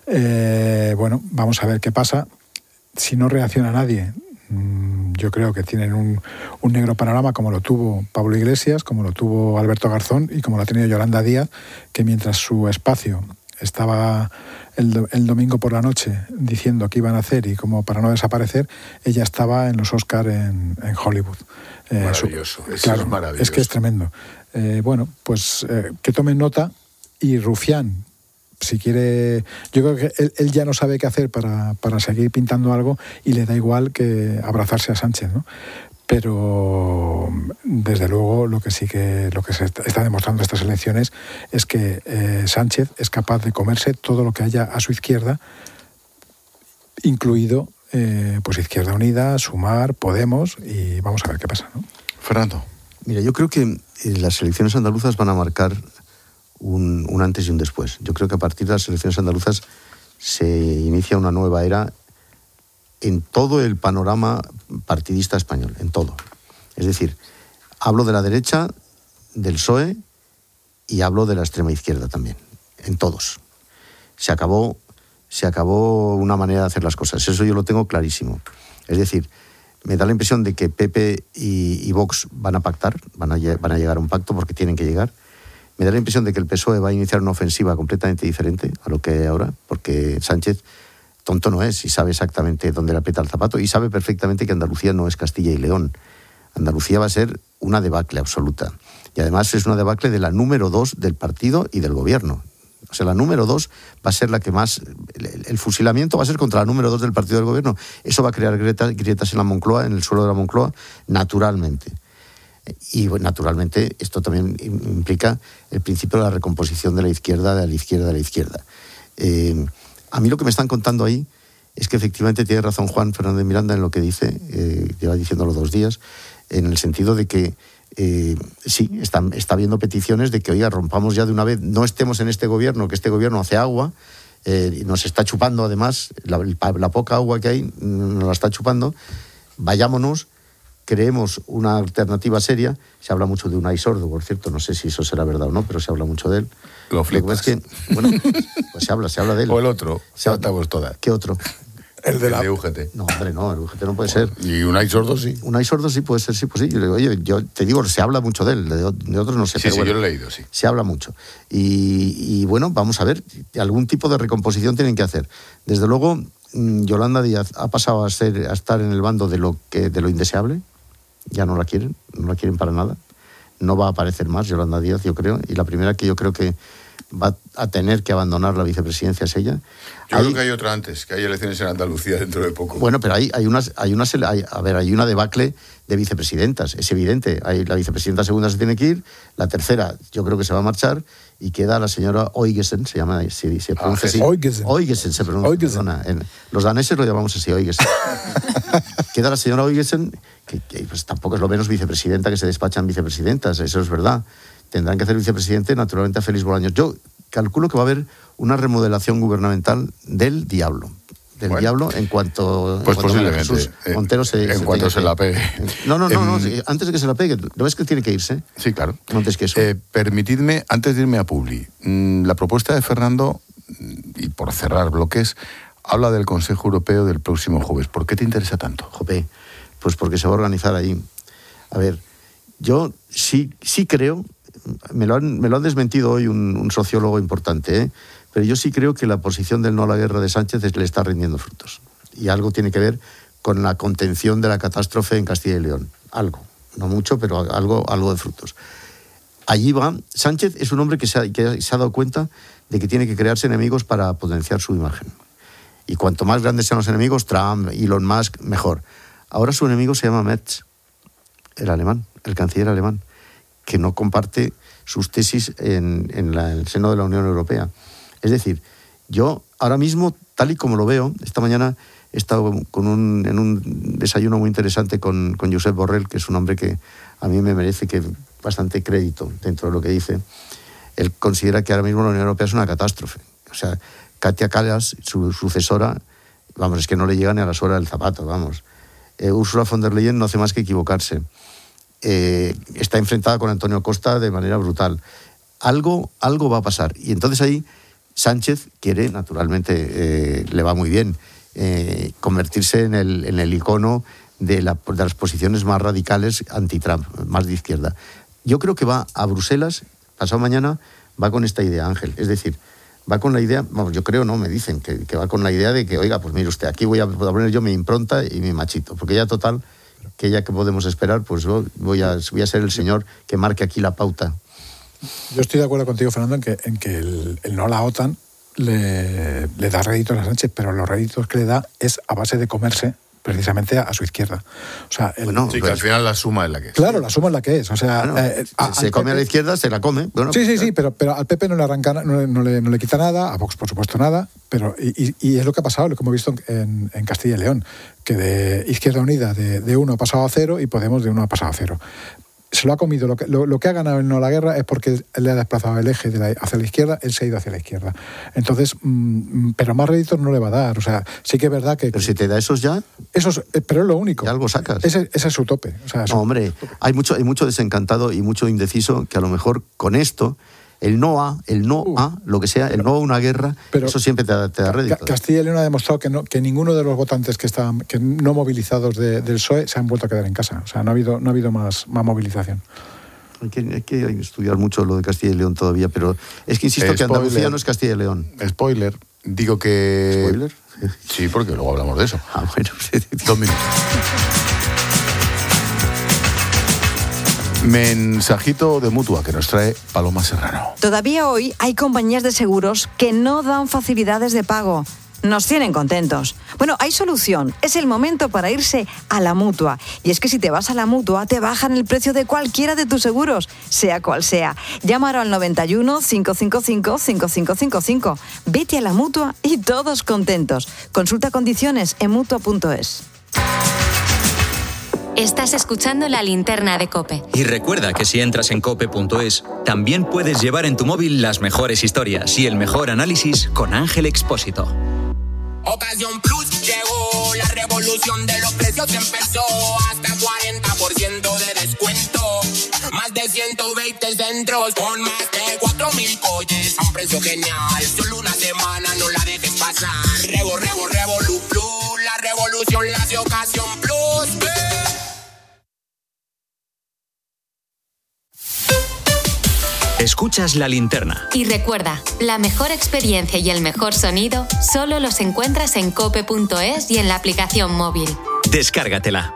Speaker 7: Eh, bueno, vamos a ver qué pasa. Si no reacciona nadie, yo creo que tienen un, un negro panorama, como lo tuvo Pablo Iglesias, como lo tuvo Alberto Garzón y como lo ha tenido Yolanda Díaz, que mientras su espacio estaba el, el domingo por la noche diciendo qué iban a hacer y como para no desaparecer, ella estaba en los Oscar en, en Hollywood.
Speaker 1: Maravilloso,
Speaker 7: eh, su, claro,
Speaker 1: es maravilloso.
Speaker 7: Es que es tremendo. Eh, bueno, pues eh, que tomen nota. Y Rufián, si quiere, yo creo que él, él ya no sabe qué hacer para, para seguir pintando algo y le da igual que abrazarse a Sánchez, ¿no? Pero desde luego lo que sí que lo que se está demostrando estas elecciones es que eh, Sánchez es capaz de comerse todo lo que haya a su izquierda, incluido eh, pues Izquierda Unida, Sumar, Podemos, y vamos a ver qué pasa, ¿no?
Speaker 1: Fernando.
Speaker 8: Mira, yo creo que las elecciones andaluzas van a marcar un, un antes y un después. Yo creo que a partir de las elecciones andaluzas se inicia una nueva era en todo el panorama partidista español, en todo. Es decir, hablo de la derecha, del P S O E y hablo de la extrema izquierda también, en todos. Se acabó, se acabó una manera de hacer las cosas, eso yo lo tengo clarísimo. Es decir, me da la impresión de que P P y, y Vox van a pactar, van a, van a llegar a un pacto porque tienen que llegar. Me da la impresión de que el P S O E va a iniciar una ofensiva completamente diferente a lo que hay ahora, porque Sánchez tonto no es y sabe exactamente dónde le aprieta el zapato y sabe perfectamente que Andalucía no es Castilla y León. Andalucía va a ser una debacle absoluta. Y además es una debacle de la número dos del partido y del gobierno. O sea, la número dos va a ser la que más... El, el fusilamiento va a ser contra la número dos del partido del gobierno. Eso va a crear grietas, grietas en la Moncloa, en el suelo de la Moncloa, naturalmente. Y bueno, naturalmente esto también implica el principio de la recomposición de la izquierda, de la izquierda, de la izquierda. Eh, a mí lo que me están contando ahí es que efectivamente tiene razón Juan Fernández Miranda en lo que dice, eh, lleva diciéndolo dos días, en el sentido de que Eh, sí, está, está habiendo peticiones de que, oiga, rompamos ya de una vez, no estemos en este gobierno, que este gobierno hace agua, eh, y nos está chupando además, la, la poca agua que hay nos la está chupando, vayámonos, creemos una alternativa seria. Se habla mucho de Unai Sordo, por cierto, no sé si eso será verdad o no, pero se habla mucho de él.
Speaker 1: Lo flipas.
Speaker 8: Es que, bueno, pues se habla, se habla de él.
Speaker 1: O el otro, se atamos todas.
Speaker 8: ¿Qué otro?
Speaker 1: El de, el la... de U G T.
Speaker 8: No, hombre, no, el U G T no puede ser.
Speaker 1: Y Unai Sordo sí.
Speaker 8: Unai Sordo sí puede ser, sí, pues sí. Yo le digo, oye, yo te digo, se habla mucho de él, de, de otros no sé.
Speaker 1: Sí,
Speaker 8: pero
Speaker 1: sí,
Speaker 8: bueno,
Speaker 1: yo lo he leído, sí.
Speaker 8: Se habla mucho. Y, y bueno, vamos a ver, algún tipo de recomposición tienen que hacer. Desde luego, Yolanda Díaz ha pasado a, ser, a estar en el bando de lo, que, de lo indeseable. Ya no la quieren, no la quieren para nada. No va a aparecer más Yolanda Díaz, yo creo. Y la primera que yo creo que va a tener que abandonar la vicepresidencia es ella.
Speaker 1: Yo hay, creo que hay otra antes, que hay elecciones en Andalucía dentro de poco.
Speaker 8: Bueno, pero hay, hay unas, hay unas, hay, a ver, hay una debacle de vicepresidentas, es evidente. Hay, la vicepresidenta segunda se tiene que ir, la tercera yo creo que se va a marchar y queda la señora Oigesen, se llama, se, se pronuncia así.
Speaker 7: Oigesen.
Speaker 8: Oigesen se pronuncia.
Speaker 7: Oigesen.
Speaker 8: Perdona, en, los daneses lo llamamos así, Oigesen. Queda la señora Oigesen, que, que pues, tampoco es lo menos vicepresidenta, que se despachan vicepresidentas, eso es verdad. Tendrán que hacer vicepresidente, naturalmente, a Félix Bolaños. Yo calculo que va a haber una remodelación gubernamental del diablo. Del bueno, diablo en cuanto...
Speaker 1: Pues
Speaker 8: en cuanto
Speaker 1: posiblemente.
Speaker 8: Jesús Montero se,
Speaker 1: en
Speaker 8: se
Speaker 1: cuanto se
Speaker 8: que,
Speaker 1: la pegue.
Speaker 8: No, no, no,
Speaker 1: en,
Speaker 8: no, antes de que se la pegue. ¿No ves que tiene que irse?
Speaker 1: Sí, claro.
Speaker 8: Antes que eso.
Speaker 1: Eh, permitidme, antes de irme a Publi, mmm, la propuesta de Fernando, y por cerrar bloques, habla del Consejo Europeo del próximo jueves. ¿Por qué te interesa tanto?
Speaker 8: Jope, pues porque se va a organizar ahí. A ver, yo sí, sí creo... Me lo, han, me lo han desmentido hoy un, un sociólogo importante, ¿eh? Pero yo sí creo que la posición del no a la guerra de Sánchez le está rindiendo frutos. Y algo tiene que ver con la contención de la catástrofe en Castilla y León. Algo, no mucho, pero algo, algo de frutos. Allí va. Sánchez es un hombre que se, ha, que se ha dado cuenta de que tiene que crearse enemigos para potenciar su imagen. Y cuanto más grandes sean los enemigos, Trump, Elon Musk, mejor. Ahora su enemigo se llama Merz, el alemán, el canciller alemán, que no comparte sus tesis en, en, la, en el seno de la Unión Europea. Es decir, yo ahora mismo, tal y como lo veo, esta mañana he estado con un, en un desayuno muy interesante con, con Josep Borrell, que es un hombre que a mí me merece que bastante crédito dentro de lo que dice. Él considera que ahora mismo la Unión Europea es una catástrofe. O sea, Katia Kallas, su sucesora, vamos, es que no le llega ni a la suela del zapato, vamos. Eh, Ursula von der Leyen no hace más que equivocarse. Eh, está enfrentada con Antonio Costa de manera brutal. Algo, algo va a pasar. Y entonces ahí Sánchez quiere, naturalmente, eh, le va muy bien, eh, convertirse en el, en el icono de, la, de las posiciones más radicales anti-Trump, más de izquierda. Yo creo que va a Bruselas, pasado mañana, va con esta idea, Ángel. Es decir, va con la idea, vamos, yo creo, no, me dicen, que, que va con la idea de que, oiga, pues mire usted, aquí voy a poner yo mi impronta y mi machito, porque ya total... que ya que podemos esperar, pues voy a, voy a ser el señor que marque aquí la pauta.
Speaker 7: Yo estoy de acuerdo contigo, Fernando, en que, en que el, el no a la OTAN le, le da réditos a Sánchez, pero los réditos que le da es a base de comerse precisamente a, a su izquierda. O sea, el,
Speaker 1: bueno, sí, que al final la suma es la que es.
Speaker 7: Claro, la suma es la que es. O sea,
Speaker 8: bueno, eh, a, se come P P, a la izquierda, se la come. Bueno,
Speaker 7: sí, sí, sí, pero, pero al P P no le arranca, no, no, le, no le quita nada, a Vox por supuesto nada, pero y, y es lo que ha pasado, lo que hemos visto en, en Castilla y León, que de Izquierda Unida de, de uno ha pasado a cero y Podemos de uno ha pasado a cero. Se lo ha comido. Lo que, lo, lo que ha ganado en no la guerra es porque él le ha desplazado el eje de la, hacia la izquierda, él se ha ido hacia la izquierda. Entonces, mmm, pero más réditos no le va a dar. O sea, sí que es verdad que...
Speaker 8: Pero si te da esos ya...
Speaker 7: Esos, pero es lo único.
Speaker 8: Y algo sacas.
Speaker 7: Ese, ese es su tope. O sea,
Speaker 8: no, hombre, hay mucho, hay mucho desencantado y mucho indeciso que a lo mejor con esto... El no a, el no uh, a, lo que sea, el no a una guerra, pero eso siempre te da, te da rédito.
Speaker 7: Castilla y León ha demostrado que, no, que ninguno de los votantes que estaban que no movilizados de, del P S O E se han vuelto a quedar en casa. O sea, no ha habido, no ha habido más, más movilización.
Speaker 8: Hay que, hay que estudiar mucho lo de Castilla y León todavía, pero es que insisto Spoiler. que Andalucía no es Castilla y León.
Speaker 1: Spoiler, digo que...
Speaker 8: ¿Spoiler?
Speaker 1: Sí, porque luego hablamos de eso.
Speaker 8: Ah, bueno.
Speaker 1: Dos minutos. Mensajito de Mutua que nos trae Paloma Serrano.
Speaker 13: Todavía hoy hay compañías de seguros que no dan facilidades de pago. Nos tienen contentos. Bueno, hay solución. Es el momento para irse a la Mutua. Y es que si te vas a la Mutua, te bajan el precio de cualquiera de tus seguros, sea cual sea. Llámalo al noventa y uno, cinco cinco cinco, cinco cinco cinco cinco. Vete a la Mutua y todos contentos. Consulta condiciones en mutua punto es.
Speaker 3: Estás escuchando La Linterna de COPE.
Speaker 2: Y recuerda que si entras en cope punto es, también puedes llevar en tu móvil las mejores historias y el mejor análisis con Ángel Expósito.
Speaker 14: Ocasión Plus llegó, la revolución de los precios empezó, hasta cuarenta por ciento de descuento, más de ciento veinte centros, con más de cuatro mil coches, a un precio genial, solo una semana, no la dejes pasar. Revo, revo, revolu Plus, la revolución la hace Ocasión Plus.
Speaker 2: Escuchas La Linterna.
Speaker 3: Y recuerda, la mejor experiencia y el mejor sonido solo los encuentras en cope punto es y en la aplicación móvil.
Speaker 2: Descárgatela.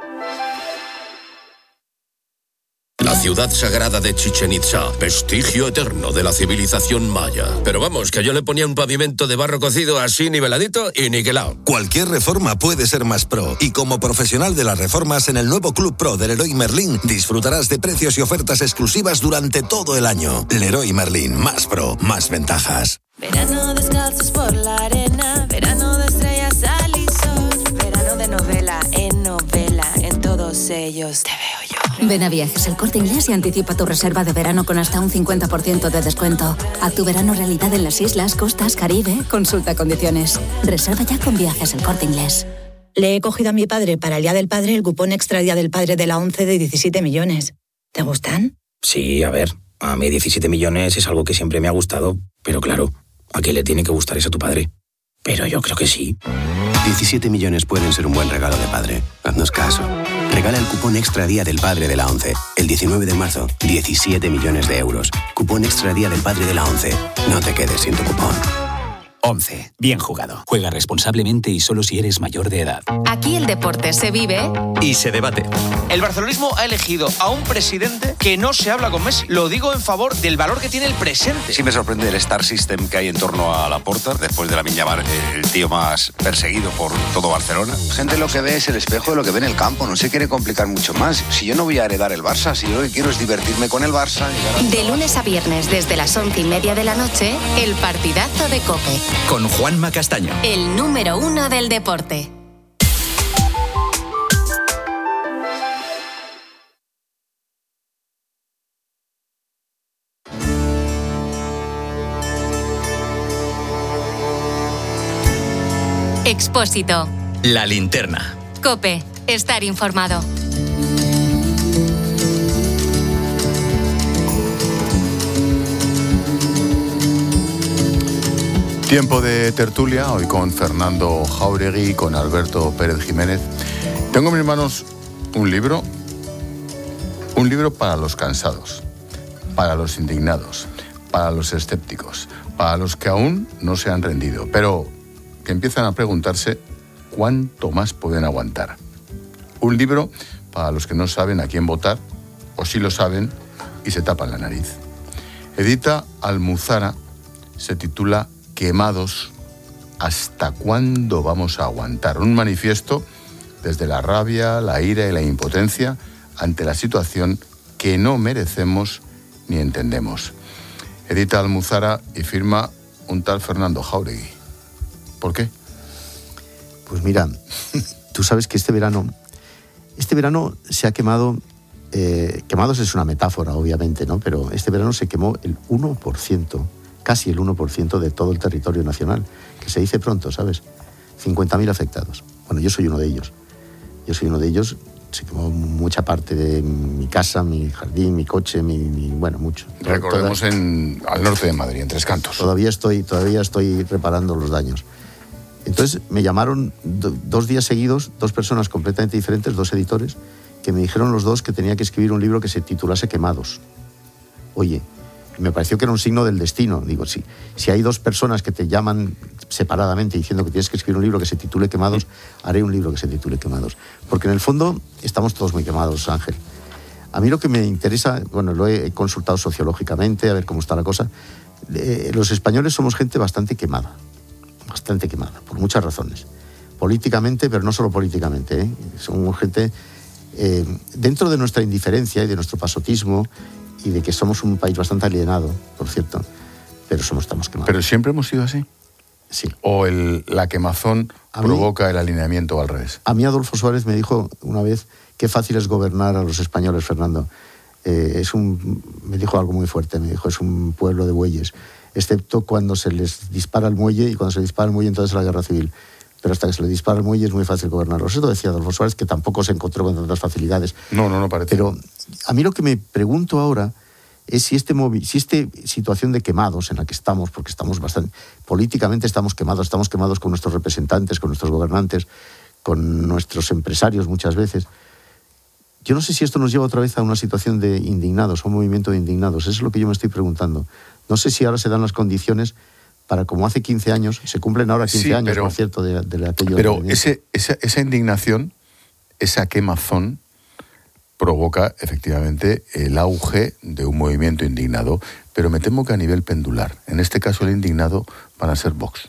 Speaker 15: La ciudad sagrada de Chichén Itzá, vestigio eterno de la civilización maya. Pero vamos, que yo le ponía un pavimento de barro cocido así niveladito y niquelado.
Speaker 16: Cualquier reforma puede ser más pro. Y como profesional de las reformas en el nuevo Club Pro del Leroy Merlin, disfrutarás de precios y ofertas exclusivas durante todo el año. Leroy Merlin, más pro, más ventajas.
Speaker 17: Verano descalzos por la arena, verano de estrellas al y sol, verano de novela en novela, en todos ellos te veo yo.
Speaker 18: Ven a Viajes El Corte Inglés y anticipa tu reserva de verano con hasta un cincuenta por ciento de descuento. Haz tu verano realidad en las islas, costas, Caribe. Consulta condiciones. Reserva ya con Viajes El Corte Inglés.
Speaker 19: Le he cogido a mi padre para el Día del Padre el cupón extra Día del Padre de la ONCE de diecisiete millones. ¿Te gustan?
Speaker 20: Sí, a ver, a mí diecisiete millones es algo que siempre me ha gustado, pero claro, ¿a quién le tiene que gustar eso a tu padre? Pero yo creo que sí.
Speaker 21: diecisiete millones pueden ser un buen regalo de padre. Haznos caso. Regala el cupón extra Día del Padre de la ONCE. El diecinueve de marzo, diecisiete millones de euros. Cupón extra Día del Padre de la ONCE. No te quedes sin tu cupón.
Speaker 22: ONCE. Bien jugado. Juega responsablemente y solo si eres mayor de edad.
Speaker 3: Aquí el deporte se vive
Speaker 2: y se debate.
Speaker 23: El barcelonismo ha elegido a un presidente que no se habla con Messi. Lo digo en favor del valor que tiene el presente.
Speaker 24: Sí me sorprende el Star System que hay en torno a Laporta, después de Lamine Yamal, el tío más perseguido por todo Barcelona.
Speaker 25: La gente lo que ve es el espejo de lo que ve en el campo, no se quiere complicar mucho más. Si yo no voy a heredar el Barça, si yo lo que quiero es divertirme con el Barça.
Speaker 3: A... De lunes a viernes, desde las once y media de la noche, el partidazo de COPE.
Speaker 2: Con Juanma Castaño.
Speaker 3: El número uno del deporte. Expósito.
Speaker 2: La Linterna.
Speaker 3: COPE. Estar informado.
Speaker 1: Tiempo de tertulia, hoy con Fernando Jáuregui y con Alberto Pérez Jiménez. Tengo en mis manos un libro, un libro para los cansados, para los indignados, para los escépticos, para los que aún no se han rendido, pero que empiezan a preguntarse cuánto más pueden aguantar. Un libro para los que no saben a quién votar, o sí lo saben y se tapan la nariz. Edita Almuzara, se titula Quemados, ¿hasta cuándo vamos a aguantar? Un manifiesto desde la rabia, la ira y la impotencia ante la situación que no merecemos ni entendemos. Edita Almuzara y firma un tal Fernando Jáuregui. ¿Por qué?
Speaker 8: Pues mira, tú sabes que este verano, este verano se ha quemado, eh, quemados es una metáfora obviamente, ¿no? Pero este verano se quemó el uno por ciento. Casi el uno por ciento de todo el territorio nacional, que se dice pronto, ¿sabes? cincuenta mil afectados. Bueno, yo soy uno de ellos. Yo soy uno de ellos. Se quemó mucha parte de mi casa, mi jardín, mi coche, mi, mi bueno, mucho.
Speaker 1: Recordemos Toda, en, al norte de Madrid, en Tres Cantos.
Speaker 8: Todavía estoy, todavía estoy reparando los daños. Entonces me llamaron do, dos días seguidos, dos personas completamente diferentes, dos editores, que me dijeron los dos que tenía que escribir un libro que se titulase Quemados. Oye, me pareció que era un signo del destino. Digo, si, si hay dos personas que te llaman separadamente diciendo que tienes que escribir un libro que se titule Quemados, haré un libro que se titule Quemados. Porque en el fondo estamos todos muy quemados, Ángel. A mí lo que me interesa, bueno, lo he consultado sociológicamente, a ver cómo está la cosa. Eh, los españoles somos gente bastante quemada, bastante quemada, por muchas razones. Políticamente, pero no solo políticamente, ¿eh? Somos gente, eh, dentro de nuestra indiferencia y de nuestro pasotismo, y de que somos un país bastante alienado, por cierto, pero somos, estamos quemados.
Speaker 1: ¿Pero siempre hemos sido así?
Speaker 8: Sí.
Speaker 1: ¿O el, la quemazón
Speaker 8: A mí-
Speaker 1: provoca el alineamiento al revés?
Speaker 8: A mí Adolfo Suárez me dijo una vez, qué fácil es gobernar a los españoles, Fernando. Eh, es un, me dijo algo muy fuerte, me dijo, es un pueblo de bueyes, excepto cuando se les dispara el muelle, y cuando se dispara el muelle entonces es la guerra civil. Pero hasta que se le dispara el muelle es muy fácil gobernarlos. Eso decía Adolfo Suárez, que tampoco se encontró con tantas facilidades.
Speaker 1: No, no, no parece.
Speaker 8: Pero a mí lo que me pregunto ahora es si este movi- si esta situación de quemados en la que estamos, porque estamos bastante, políticamente estamos quemados, estamos quemados con nuestros representantes, con nuestros gobernantes, con nuestros empresarios muchas veces. Yo no sé si esto nos lleva otra vez a una situación de indignados, a un movimiento de indignados. Eso es lo que yo me estoy preguntando. No sé si ahora se dan las condiciones para, como hace quince años, se cumplen ahora quince
Speaker 1: Sí,
Speaker 8: años,
Speaker 1: pero-
Speaker 8: por cierto, de, de aquello.
Speaker 1: Pero
Speaker 8: movimiento.
Speaker 1: ese, esa, esa indignación, esa quemazón, provoca efectivamente el auge de un movimiento indignado, pero me temo que a nivel pendular. En este caso el indignado van a ser Vox.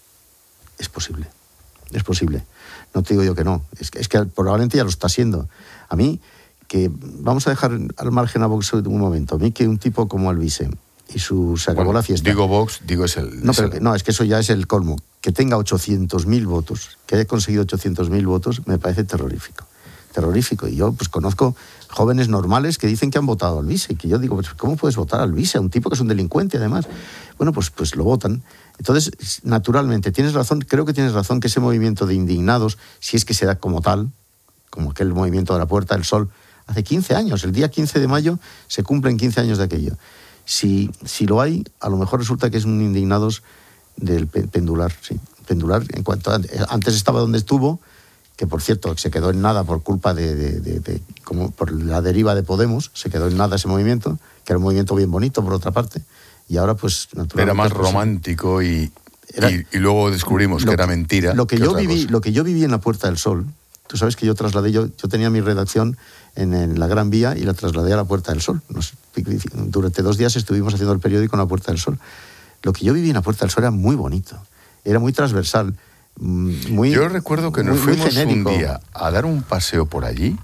Speaker 8: Es posible, es posible. No te digo yo que no, es que, es que probablemente ya lo está siendo. A mí, que vamos a dejar al margen a Vox un momento, a mí que un tipo como Alvise y su se acabó
Speaker 1: Bueno,
Speaker 8: la fiesta.
Speaker 1: Digo Vox, digo es el...
Speaker 8: No,
Speaker 1: es
Speaker 8: pero
Speaker 1: el-
Speaker 8: que- no, es que eso ya es el colmo. Que tenga ochocientos mil votos, que haya conseguido ochocientos mil votos, me parece terrorífico. Terrorífico. Y yo pues conozco jóvenes normales que dicen que han votado a Alvise. Y que yo digo, pues, ¿cómo puedes votar a Alvise? A un tipo que es un delincuente, además. Bueno, pues, pues lo votan. Entonces, naturalmente, tienes razón, creo que tienes razón que ese movimiento de indignados, si es que se da como tal, como aquel movimiento de la Puerta del Sol, hace quince años, el día quince de mayo, se cumplen quince años de aquello. Si, si lo hay, a lo mejor resulta que es un indignados del pe- pendular, sí. Pendular, en cuanto a, antes estaba donde estuvo, que por cierto se quedó en nada por culpa de, de- de- de- como por la deriva de Podemos, se quedó en nada ese movimiento, que era un movimiento bien bonito por otra parte, y ahora pues naturalmente...
Speaker 1: Era más
Speaker 8: pues,
Speaker 1: romántico y,
Speaker 8: Era-
Speaker 1: y, y luego descubrimos
Speaker 8: lo
Speaker 1: que era
Speaker 8: que-
Speaker 1: mentira.
Speaker 8: Lo que,
Speaker 1: que
Speaker 8: yo
Speaker 1: otra
Speaker 8: viví,
Speaker 1: cosa.
Speaker 8: lo que yo viví en la Puerta del Sol, tú sabes que yo trasladé, yo, yo tenía mi redacción en, en la Gran Vía y la trasladé a la Puerta del Sol. Nos- durante dos días estuvimos haciendo el periódico en la Puerta del Sol. Lo que yo viví en la Puerta del Sol era muy bonito, era muy transversal, mm, muy
Speaker 1: Yo recuerdo que nos
Speaker 8: muy- muy
Speaker 1: fuimos un
Speaker 8: genérico.
Speaker 1: día a dar un paseo por allí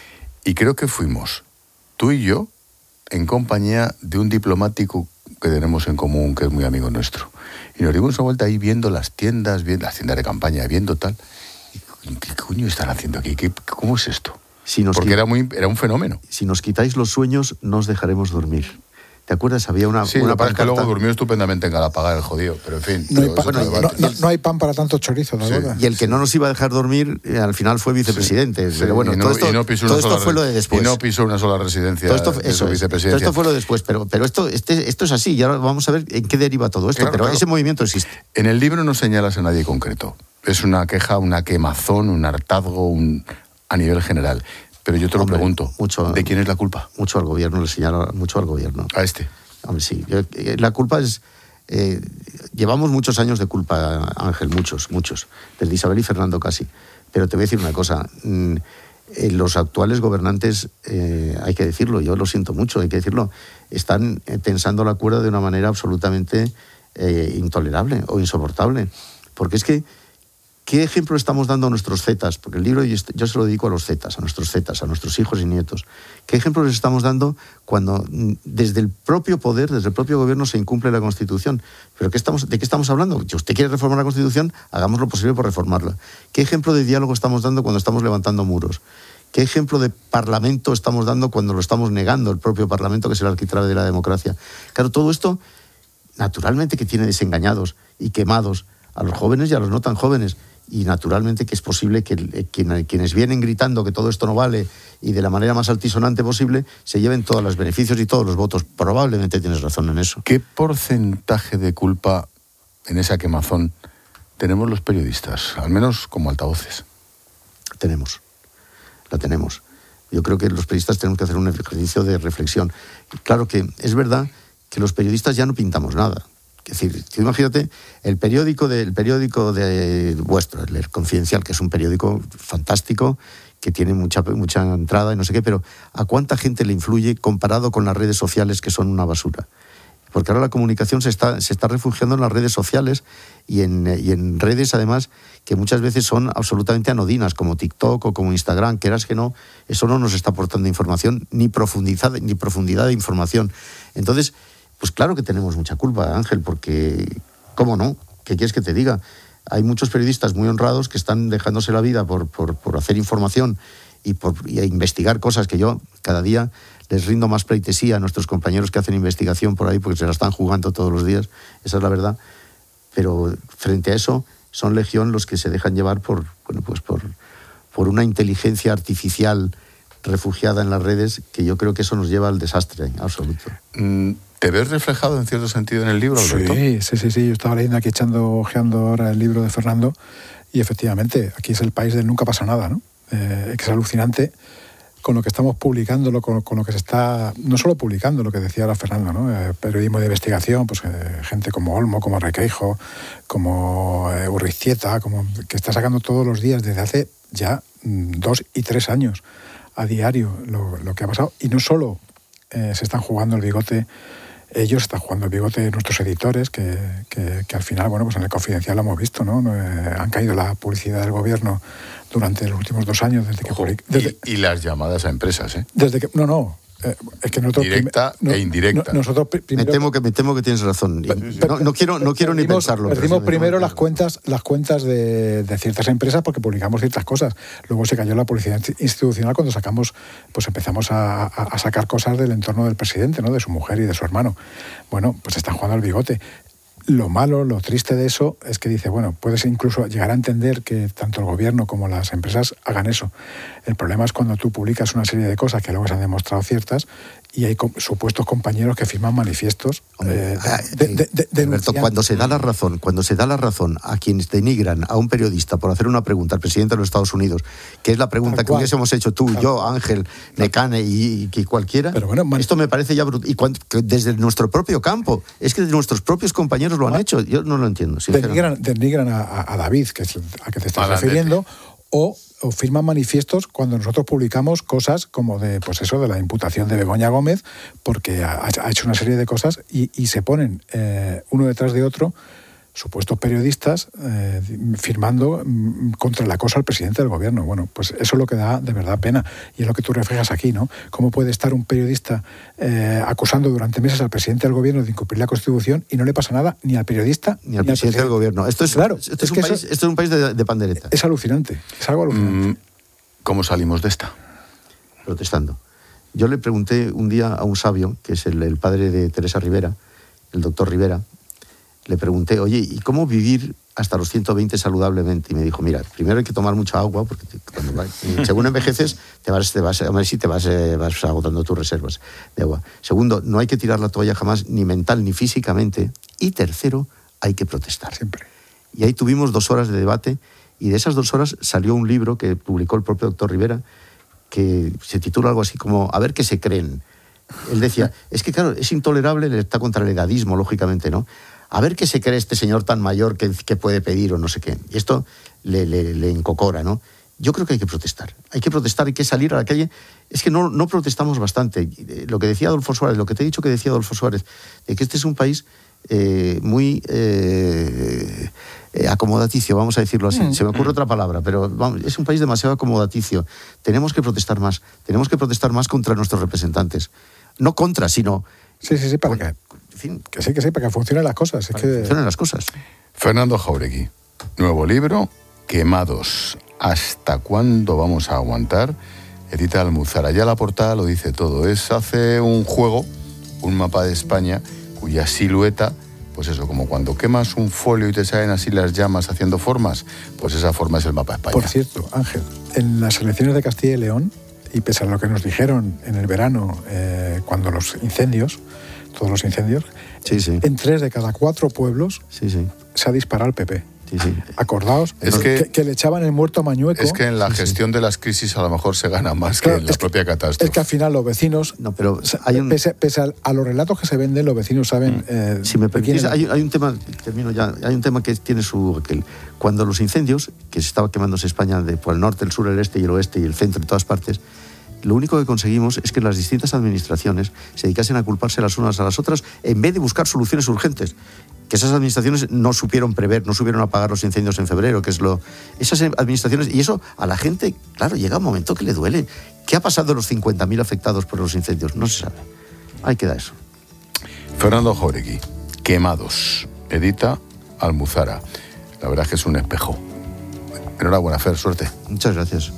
Speaker 1: y creo que fuimos tú y yo en compañía de un diplomático que tenemos en común, que es muy amigo nuestro. Y nos dimos una vuelta ahí viendo las tiendas, viendo las tiendas de campaña, viendo tal. Y, ¿Qué coño están haciendo aquí? ¿Qué, ¿Cómo es esto?
Speaker 8: Si nos
Speaker 1: Porque
Speaker 8: qui-
Speaker 1: era, muy, era un fenómeno.
Speaker 8: Si nos quitáis los sueños, no os dejaremos dormir. ¿Te acuerdas? Había una,
Speaker 1: Sí,
Speaker 8: una
Speaker 1: lo que pasa es que luego
Speaker 8: pancarta-
Speaker 1: durmió estupendamente en Galapagar el jodido, pero en fin.
Speaker 7: No hay,
Speaker 1: pero
Speaker 7: pan,
Speaker 1: eso es
Speaker 7: no,
Speaker 1: otro debate.
Speaker 7: no- no hay pan para tanto chorizo, la
Speaker 1: Sí.
Speaker 7: verdad.
Speaker 8: Y el que no nos iba a dejar dormir, eh, al final fue vicepresidente.
Speaker 1: Sí,
Speaker 8: Pero bueno,
Speaker 1: y no,
Speaker 8: todo esto,
Speaker 1: y no pisó
Speaker 8: todo
Speaker 1: una
Speaker 8: esto
Speaker 1: sola
Speaker 8: fue lo
Speaker 1: re-
Speaker 8: de después.
Speaker 1: Y no pisó una sola residencia
Speaker 8: Todo esto,
Speaker 1: de
Speaker 8: eso
Speaker 1: su
Speaker 8: es.
Speaker 1: vicepresidencia.
Speaker 8: Todo esto fue lo de después, pero, pero esto, este, esto es así, y ahora vamos a ver en qué deriva todo esto.
Speaker 1: Claro,
Speaker 8: pero
Speaker 1: claro.
Speaker 8: ese movimiento existe.
Speaker 1: En el libro no señalas a nadie concreto. Es una queja, una quemazón, un hartazgo un, a nivel general. Pero yo te lo
Speaker 8: Hombre,
Speaker 1: pregunto,
Speaker 8: mucho-
Speaker 1: ¿de quién es la culpa?
Speaker 8: Mucho al gobierno, le señalo mucho al gobierno.
Speaker 1: A este.
Speaker 8: Hombre, sí. Yo- eh, la culpa es... eh, llevamos muchos años de culpa, Ángel, muchos, muchos. Desde Isabel y Fernando casi. Pero te voy a decir una cosa. mm, eh, los actuales gobernantes, eh, hay que decirlo, yo lo siento mucho, hay que decirlo, están eh, tensando la cuerda de una manera absolutamente eh, intolerable o insoportable. Porque es que, ¿qué ejemplo estamos dando a nuestros zetas? Porque el libro yo, est- yo se lo dedico a los zetas, a nuestros zetas, a nuestros hijos y nietos. ¿Qué ejemplo les estamos dando cuando mm, desde el propio poder, desde el propio gobierno se incumple la Constitución? ¿Pero qué estamos, de qué estamos hablando? Si usted quiere reformar la Constitución, hagamos lo posible por reformarla. ¿Qué ejemplo de diálogo estamos dando cuando estamos levantando muros? ¿Qué ejemplo de parlamento estamos dando cuando lo estamos negando el propio parlamento, que es el arquitrabe de la democracia? Claro, todo esto, naturalmente que tiene desengañados y quemados a los jóvenes y a los no tan jóvenes. Y naturalmente que es posible que eh, quien- quienes vienen gritando que todo esto no vale y de la manera más altisonante posible, se lleven todos los beneficios y todos los votos. Probablemente tienes razón en eso.
Speaker 1: ¿Qué porcentaje de culpa en esa quemazón tenemos los periodistas? Al menos como altavoces.
Speaker 8: Tenemos, la tenemos. Yo creo que los periodistas tenemos que hacer un ejercicio de reflexión. Y claro que es verdad que los periodistas ya no pintamos nada. Es decir, tú imagínate el periódico de, el periódico de vuestro, el Confidencial, que es un periódico fantástico, que tiene mucha, mucha entrada y no sé qué, pero ¿a cuánta gente le influye comparado con las redes sociales, que son una basura? Porque ahora la comunicación se está, se está refugiando en las redes sociales y en, y en redes, además, que muchas veces son absolutamente anodinas, como TikTok o como Instagram, que eras que no, eso no nos está aportando información, ni profundidad, ni profundidad de información. Entonces, pues claro que tenemos mucha culpa, Ángel, porque, ¿cómo no? ¿Qué quieres que te diga? Hay muchos periodistas muy honrados que están dejándose la vida por, por, por hacer información y por y a investigar cosas que yo cada día les rindo más pleitesía a nuestros compañeros que hacen investigación por ahí, porque se la están jugando todos los días, esa es la verdad. Pero frente a eso, son legión los que se dejan llevar por, bueno, pues por, por una inteligencia artificial refugiada en las redes, que yo creo que eso nos lleva al desastre absoluto.
Speaker 1: ¿Te ves reflejado en cierto sentido en el libro, Alberto?
Speaker 7: Sí, sí, sí, sí. Yo estaba leyendo aquí, echando, ojeando ahora el libro de Fernando, y efectivamente, aquí es el país del nunca pasa nada, ¿no? Eh, que es alucinante con lo que estamos publicando, con, con lo que se está, no solo publicando, lo que decía ahora Fernando, ¿no? Eh, periodismo de investigación, pues eh, gente como Olmo, como Requeijo, como eh, Urriztieta, como, que está sacando todos los días desde hace ya mm, dos y tres años a diario lo, lo que ha pasado. Y no solo eh, se están jugando el bigote ellos, están jugando el bigote nuestros editores, que, que, que al final, bueno, pues en el Confidencial lo hemos visto, ¿no? Eh, han caído la publicidad del gobierno durante los últimos dos años desde que...
Speaker 1: Ojo,
Speaker 7: desde,
Speaker 1: y, y las llamadas a empresas, ¿eh?
Speaker 7: Desde que... No, no. Eh, es que nosotros
Speaker 1: directa
Speaker 7: no,
Speaker 1: e indirecta.
Speaker 7: No, nosotros primero,
Speaker 8: me temo que me temo que tienes razón. No, no quiero no quiero ni pensarlo.
Speaker 7: Perdimos primero las cuentas las cuentas de, de ciertas empresas porque publicamos ciertas cosas. Luego se cayó la publicidad institucional cuando sacamos, pues empezamos a, a, a sacar cosas del entorno del presidente, ¿no? De su mujer y de su hermano. Bueno, pues están jugando al bigote. Lo malo, lo triste de eso es que dice, bueno, puedes incluso llegar a entender que tanto el gobierno como las empresas hagan eso. El problema es cuando tú publicas una serie de cosas que luego se han demostrado ciertas y hay com- supuestos compañeros que firman manifiestos.
Speaker 8: Hombre, eh, de, de, de, de, Alberto, cuando se da la razón, cuando se da la razón a quienes denigran a un periodista por hacer una pregunta al presidente de los Estados Unidos, que es la pregunta que hubiésemos hecho tú, claro, yo, Ángel, Necane y, y cualquiera, pero bueno, man... esto me parece ya brutal. Y cuando, desde nuestro propio campo, es que nuestros propios compañeros lo han man... hecho, yo no lo entiendo.
Speaker 7: Denigran, denigran a, a David, que es a que te estás refiriendo, o o firman manifiestos cuando nosotros publicamos cosas como de, pues eso, de la imputación de Begoña Gómez, porque ha, ha hecho una serie de cosas y, y se ponen eh, uno detrás de otro supuestos periodistas eh, firmando mm, contra el acoso al presidente del gobierno. Bueno, pues eso es lo que da de verdad pena y es lo que tú reflejas aquí, ¿no? ¿Cómo puede estar un periodista eh, acusando durante meses al presidente del gobierno de incumplir la Constitución y no le pasa nada ni al periodista
Speaker 8: ni al, ni presidente, al presidente del gobierno? Esto es, claro, esto es, es, un, país, eso, esto es un país de, de pandereta.
Speaker 7: Es alucinante, es algo alucinante. Mm,
Speaker 1: ¿Cómo salimos de esta?
Speaker 8: Protestando. Yo le pregunté un día a un sabio, que es el, el padre de Teresa Rivera, el doctor Rivera, le pregunté, oye, ¿y cómo vivir hasta los ciento veinte saludablemente? Y me dijo, mira, primero hay que tomar mucha agua, porque te, cuando va, según envejeces, te vas, te vas, hombre, sí, te vas, eh, vas agotando tus reservas de agua. Segundo, no hay que tirar la toalla jamás, ni mental ni físicamente. Y tercero, hay que protestar.
Speaker 7: Siempre.
Speaker 8: Y ahí tuvimos dos horas de debate, y de esas dos horas salió un libro que publicó el propio doctor Rivera, que se titula algo así como A ver qué se creen. Él decía, es que claro, es intolerable, está contra el edadismo, lógicamente, ¿no? A ver qué se cree este señor tan mayor que, que puede pedir o no sé qué. Y esto le, le, le encocora, ¿no? Yo creo que hay que protestar. Hay que protestar, hay que salir a la calle. Es que no, no protestamos bastante. Lo que decía Adolfo Suárez, lo que te he dicho que decía Adolfo Suárez, de que este es un país eh, muy eh, eh, acomodaticio, vamos a decirlo así. Se me ocurre otra palabra, pero vamos, es un país demasiado acomodaticio. Tenemos que protestar más. Tenemos que protestar más contra nuestros representantes. No contra, sino...
Speaker 7: Sí, sí, sí, para que... En fin, que sí, que sí, para que funcionen las cosas. Es
Speaker 8: para
Speaker 7: que...
Speaker 8: que funcionen las cosas.
Speaker 1: Fernando Jáuregui, nuevo libro, Quemados. ¿Hasta cuándo vamos a aguantar? Edita Almuzara. Ya la portada lo dice todo. Es hace un juego, un mapa de España, cuya silueta, pues eso, como cuando quemas un folio y te salen así las llamas haciendo formas, pues esa forma es el mapa de España.
Speaker 7: Por cierto, Ángel, en las elecciones de Castilla y León, y pese a lo que nos dijeron en el verano, eh, cuando los incendios, todos los incendios,
Speaker 8: sí, sí.
Speaker 7: en tres de cada cuatro pueblos
Speaker 8: sí, sí.
Speaker 7: se ha disparado el P P.
Speaker 8: Sí, sí.
Speaker 7: Acordaos
Speaker 1: es
Speaker 7: que,
Speaker 1: que,
Speaker 7: que, que le echaban el muerto a Mañueco.
Speaker 1: Es que en la sí, gestión sí. de las crisis a lo mejor se gana más claro, que en la propia
Speaker 7: que,
Speaker 1: catástrofe.
Speaker 7: Es que al final los vecinos,
Speaker 8: no, pero hay un...
Speaker 7: pese, pese a, a los relatos que se venden, los vecinos saben... Mm. Eh,
Speaker 8: si me permitís, hay, hay un tema, termino ya, hay un tema que tiene su... aquel, cuando los incendios, que se estaba quemándose España de, por el norte, el sur, el este y el oeste y el centro, en todas partes, lo único que conseguimos es que las distintas administraciones se dedicasen a culparse las unas a las otras en vez de buscar soluciones urgentes. Que esas administraciones no supieron prever, no supieron apagar los incendios en febrero, que es lo... Esas administraciones, y eso a la gente, claro, llega un momento que le duele. ¿Qué ha pasado de los cincuenta mil afectados por los incendios? No se sabe. Ahí queda eso.
Speaker 1: Fernando Jáuregui, Quemados, edita Almuzara. La verdad es que es un espejo. Enhorabuena, Fer, suerte.
Speaker 8: Muchas gracias.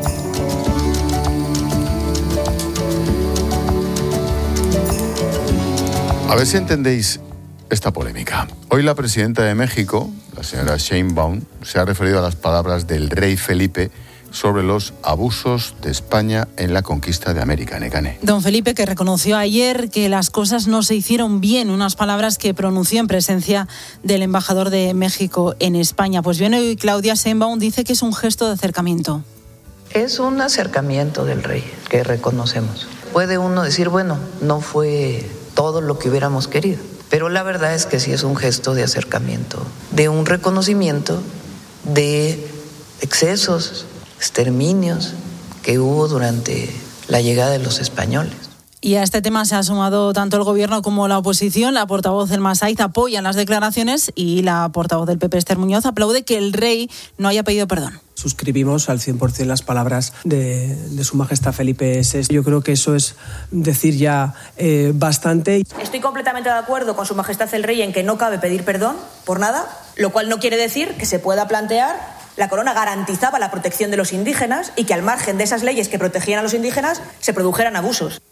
Speaker 1: A ver si entendéis esta polémica. Hoy la presidenta de México, la señora Sheinbaum, se ha referido a las palabras del rey Felipe sobre los abusos de España en la conquista de América, Nekane.
Speaker 9: Don Felipe, que reconoció ayer que las cosas no se hicieron bien, unas palabras que pronunció en presencia del embajador de México en España. Pues bien, hoy Claudia Sheinbaum dice que es un gesto de acercamiento.
Speaker 4: Es un acercamiento del rey que reconocemos. Puede uno decir, bueno, no fue todo lo que hubiéramos querido. Pero la verdad es que sí es un gesto de acercamiento, de un reconocimiento de excesos, exterminios que hubo durante la llegada de los españoles.
Speaker 9: Y a este tema se ha sumado tanto el gobierno como la oposición. La portavoz del Masaiz apoya las declaraciones y la portavoz del P P, Esther Muñoz, aplaude que el rey no haya pedido perdón.
Speaker 5: Suscribimos al cien por ciento las palabras de, de Su Majestad Felipe sexto. Yo creo que eso es decir ya eh, bastante.
Speaker 6: Estoy completamente de acuerdo con Su Majestad el Rey en que no cabe pedir perdón por nada, lo cual no quiere decir que se pueda plantear la corona garantizaba la protección de los indígenas y que al margen de esas leyes que protegían a los indígenas se produjeran abusos.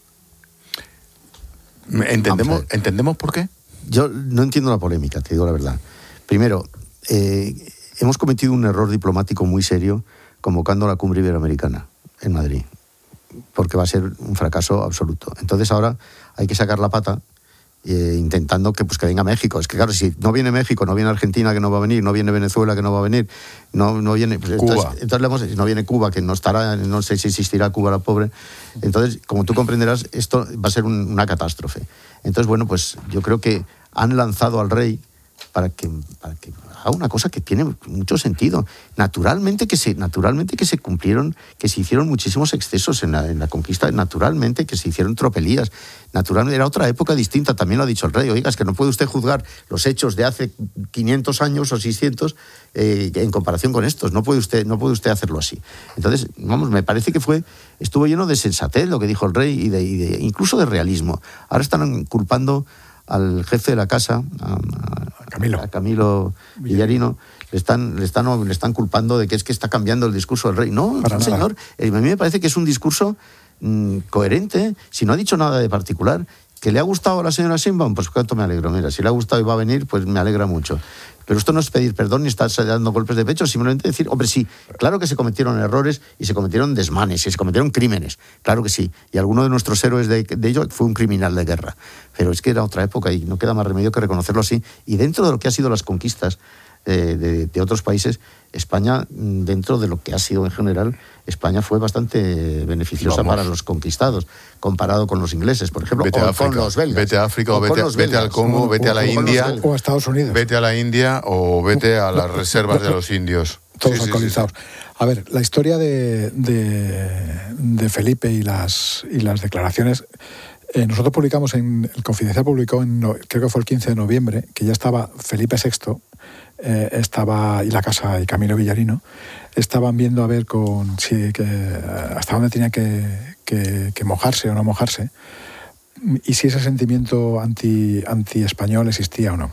Speaker 1: ¿Entendemos, ¿Entendemos por qué?
Speaker 8: Yo no entiendo la polémica, te digo la verdad. Primero, eh, hemos cometido un error diplomático muy serio convocando la cumbre iberoamericana en Madrid, porque va a ser un fracaso absoluto. Entonces ahora hay que sacar la pata eh, intentando que, pues, que venga México. Es que claro, si no viene México, no viene Argentina, que no va a venir, no viene Venezuela, que no va a venir, no, no viene... Pues,
Speaker 1: Cuba.
Speaker 8: Entonces, entonces le hemos, no viene Cuba, que no estará, no sé si existirá Cuba la pobre. Entonces, como tú comprenderás, esto va a ser un, una catástrofe. Entonces, bueno, pues yo creo que han lanzado al rey para que, para que haga una cosa que tiene mucho sentido. Naturalmente que se, naturalmente que se cumplieron, que se hicieron muchísimos excesos en la, en la conquista, naturalmente que se hicieron tropelías. Naturalmente era otra época distinta, también lo ha dicho el rey. Oiga, es que no puede usted juzgar los hechos de hace quinientos años o seiscientos eh, en comparación con estos. No puede usted, no puede usted hacerlo así. Entonces, vamos, me parece que fue, estuvo lleno de sensatez lo que dijo el rey y de, y de incluso de realismo. Ahora están culpando al jefe de la casa, a, a Camilo, a Camilo Villarino, le están, le, están, le están culpando de que es que está cambiando el discurso del rey. No, no señor, a mí me parece que es un discurso mmm, coherente, si no ha dicho nada de particular. ¿Que le ha gustado a la señora Sheinbaum? Pues cuánto me alegro. Mira, si le ha gustado y va a venir, pues me alegra mucho. Pero esto no es pedir perdón ni estarse dando golpes de pecho, simplemente decir, hombre, sí, claro que se cometieron errores y se cometieron desmanes y se cometieron crímenes, claro que sí. Y alguno de nuestros héroes de, de ello fue un criminal de guerra. Pero es que era otra época y no queda más remedio que reconocerlo así. Y dentro de lo que han sido las conquistas eh, de, de otros países, España, dentro de lo que ha sido en general, España fue bastante beneficiosa Vamos. para los conquistados, comparado con los ingleses, por ejemplo,
Speaker 1: vete
Speaker 8: o
Speaker 1: a África,
Speaker 8: con los belgas.
Speaker 1: Vete a África o, o vete, vete al Congo, o, vete a la India.
Speaker 7: O a Estados Unidos.
Speaker 1: Vete a la India o vete a las reservas de los indios.
Speaker 7: Todos
Speaker 1: sí,
Speaker 7: alcoholizados.
Speaker 1: Sí, sí.
Speaker 7: A ver, la historia de, de, de Felipe y las, y las declaraciones... Eh, nosotros publicamos, en el Confidencial publicó, en, creo que fue el quince de noviembre, que ya estaba Felipe sexto, eh, estaba, y la casa, y Camilo Villarino, estaban viendo a ver con si, que, hasta dónde tenía que, que, que mojarse o no mojarse, y si ese sentimiento anti, anti-español existía o no.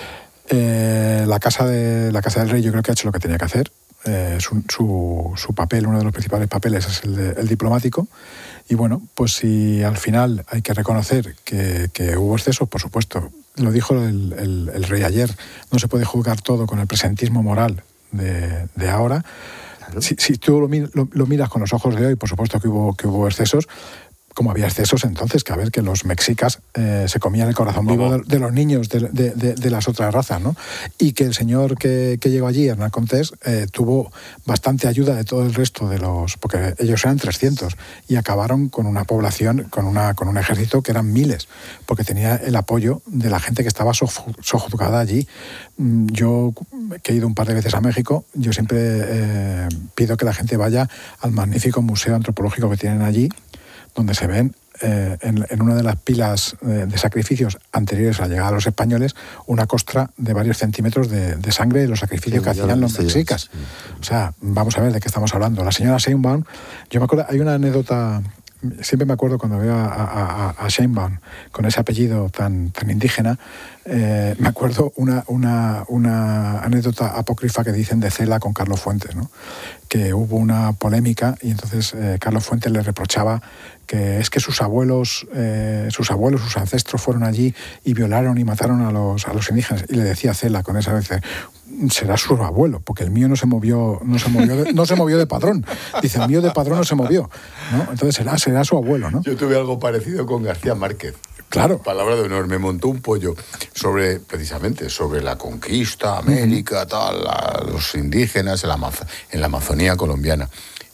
Speaker 7: Eh, la, casa de, la Casa del Rey yo creo que ha hecho lo que tenía que hacer. Eh, su, su, su papel, uno de los principales papeles es el, de, el diplomático. Y bueno, pues si al final hay que reconocer que, que hubo excesos, por supuesto, lo dijo el, el, el rey ayer, no se puede juzgar todo con el presentismo moral de, de ahora. Claro. Si, si tú lo, lo, lo miras con los ojos de hoy, por supuesto que hubo, que hubo excesos. como había excesos entonces, que a ver, que los mexicas eh, se comían el corazón vivo de, de los niños de, de, de, de las otras razas, ¿no? Y que el señor que, que llegó allí, Hernán Cortés, eh, tuvo bastante ayuda de todo el resto de los... porque ellos eran trescientos y acabaron con una población, con, una, con un ejército que eran miles, porque tenía el apoyo de la gente que estaba sojuzgada allí. Yo, que he ido un par de veces a México, yo siempre eh, pido que la gente vaya al magnífico museo antropológico que tienen allí, donde se ven eh, en, en una de las pilas eh, de sacrificios anteriores a la llegada de los españoles una costra de varios centímetros de, de sangre de los sacrificios sí, que hacían los mexicas. Sí. O sea, vamos a ver de qué estamos hablando. La señora Sheinbaum, yo me acuerdo, hay una anécdota, siempre me acuerdo cuando veo a, a, a Sheinbaum con ese apellido tan, tan indígena, eh, me acuerdo una, una, una anécdota apócrifa que dicen de Cela con Carlos Fuentes, ¿no? Que hubo una polémica y entonces eh, Carlos Fuentes le reprochaba que es que sus abuelos, eh, sus abuelos, sus ancestros fueron allí y violaron y mataron a los, a los indígenas. Y le decía Cela con esa vez, será su abuelo, porque el mío no se movió, no se movió de, no se movió de padrón. Dice, el mío de padrón no se movió, ¿no? Entonces será, será su abuelo, ¿no?
Speaker 1: Yo tuve algo parecido con García Márquez.
Speaker 7: Claro.
Speaker 1: Palabra de honor, me montó un pollo sobre, precisamente, sobre la conquista, América, tal, la, los indígenas en la, Amaz- en la Amazonía colombiana.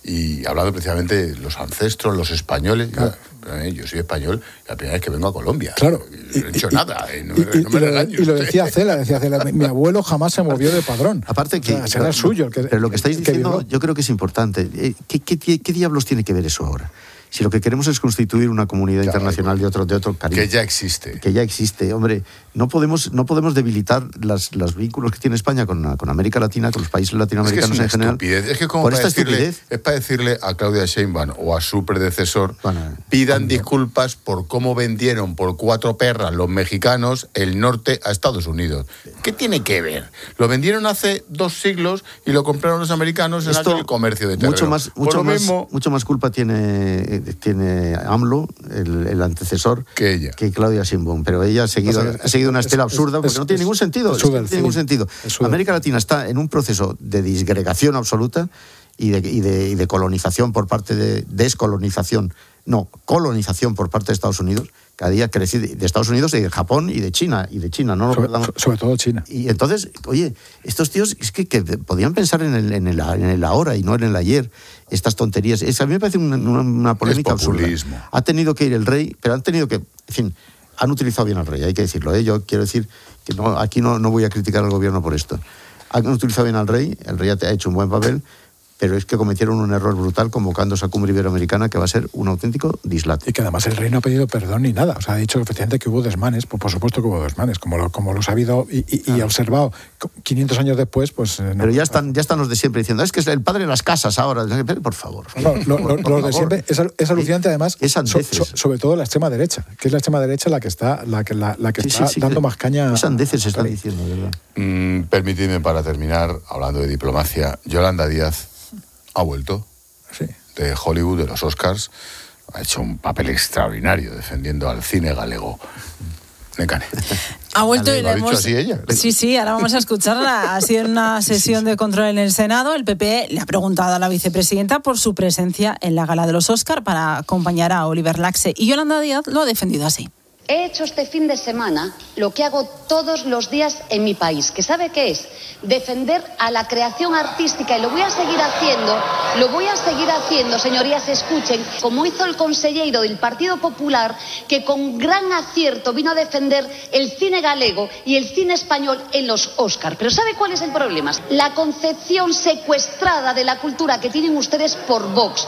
Speaker 1: Y hablando precisamente de los ancestros, los españoles. Claro. Yo, eh, yo soy español, la primera vez que vengo a Colombia.
Speaker 7: Claro.
Speaker 1: Y, no he hecho
Speaker 7: y,
Speaker 1: nada. Eh, no,
Speaker 7: y,
Speaker 1: no me
Speaker 7: y, lo, y lo decía Cela, decía Cela, mi, mi abuelo jamás se movió de padrón.
Speaker 8: Aparte que...
Speaker 7: O sea, será
Speaker 8: lo,
Speaker 7: suyo el que...
Speaker 8: Pero lo que estáis
Speaker 7: que
Speaker 8: diciendo
Speaker 7: vivió.
Speaker 8: yo creo que es importante. ¿Qué, qué, qué diablos tiene que ver eso ahora? Si lo que queremos es constituir una comunidad claro, internacional de otro, de otro cariño.
Speaker 1: Que ya existe.
Speaker 8: Que ya existe. Hombre, no podemos, no podemos debilitar las, los vínculos que tiene España con, con América Latina, con los países latinoamericanos
Speaker 1: es que es
Speaker 8: en general.
Speaker 1: Estupidez. Es que como
Speaker 8: por
Speaker 1: para
Speaker 8: esta
Speaker 1: decirle,
Speaker 8: estupidez.
Speaker 1: Es para decirle a Claudia Sheinbaum o a su predecesor, bueno, pidan bueno. disculpas por cómo vendieron por cuatro perras los mexicanos el norte a Estados Unidos. ¿Qué tiene que ver? Lo vendieron hace dos siglos y lo compraron los americanos en el comercio de terreno.
Speaker 8: Mucho más, mucho más, mismo, mucho más culpa tiene, tiene AMLO, el, el antecesor,
Speaker 1: que ella,
Speaker 8: que Claudia Sheinbaum, pero ella ha seguido, o sea, ha seguido una estela es, absurda porque es, no tiene es, ningún sentido. Es, es, no tiene ningún sentido. América Latina está en un proceso de disgregación absoluta y de, y de, y de colonización por parte de descolonización, no, colonización por parte de Estados Unidos. Cada día crece de Estados Unidos y de Japón y de China, y de China, ¿no?
Speaker 7: Sobre, sobre todo China.
Speaker 8: Y entonces, oye, estos tíos es que, que podían pensar en el, en, el, en el ahora y no en el ayer, estas tonterías. Es, a mí me parece una, una, una polémica absurda. Ha tenido que ir el rey, pero han tenido que, en fin, han utilizado bien al rey, hay que decirlo, ¿eh? Yo quiero decir que no, aquí no, no voy a criticar al gobierno por esto. Han utilizado bien al rey, el rey ha hecho un buen papel, pero es que cometieron un error brutal convocando esa cumbre iberoamericana que va a ser un auténtico dislate.
Speaker 7: Y que además el rey no ha pedido perdón ni nada. O sea, ha dicho efectivamente que hubo desmanes, pues por supuesto que hubo desmanes, como lo, como lo ha habido y, y, claro. y observado quinientos años después, pues... Eh, no,
Speaker 8: pero ya están, ya están los de siempre diciendo, es que es el padre de las casas ahora. Por favor.
Speaker 7: No, lo, lo, por, por los de siempre es, es alucinante además,
Speaker 8: es
Speaker 7: so, so, sobre todo la extrema derecha, que es la extrema derecha la que está, la que, la, la que sí, está sí, sí, dando más caña...
Speaker 8: Es andeces se están diciendo, ¿verdad?
Speaker 1: Mm, permitidme para terminar, hablando de diplomacia, Yolanda Díaz ha vuelto
Speaker 7: sí.
Speaker 1: de Hollywood, de los Oscars, ha hecho un papel extraordinario defendiendo al cine galego. Necane.
Speaker 9: Ha vuelto y
Speaker 1: ¿Lo ha
Speaker 9: le
Speaker 1: dicho
Speaker 9: hemos...
Speaker 1: así ella?
Speaker 9: Sí, sí, ahora vamos a escucharla. Ha sido una sesión de control en el Senado. El P P le ha preguntado a la vicepresidenta por su presencia en la gala de los Oscar para acompañar a Oliver Laxe. Y Yolanda Díaz lo ha defendido así.
Speaker 10: He hecho este fin de semana lo que hago todos los días en mi país, que ¿sabe qué es? Defender a la creación artística, y lo voy a seguir haciendo, lo voy a seguir haciendo, señorías, escuchen, como hizo el consellero del Partido Popular, que con gran acierto vino a defender el cine galego y el cine español en los Oscar. Pero ¿sabe cuál es el problema? La concepción secuestrada de la cultura que tienen ustedes por Vox.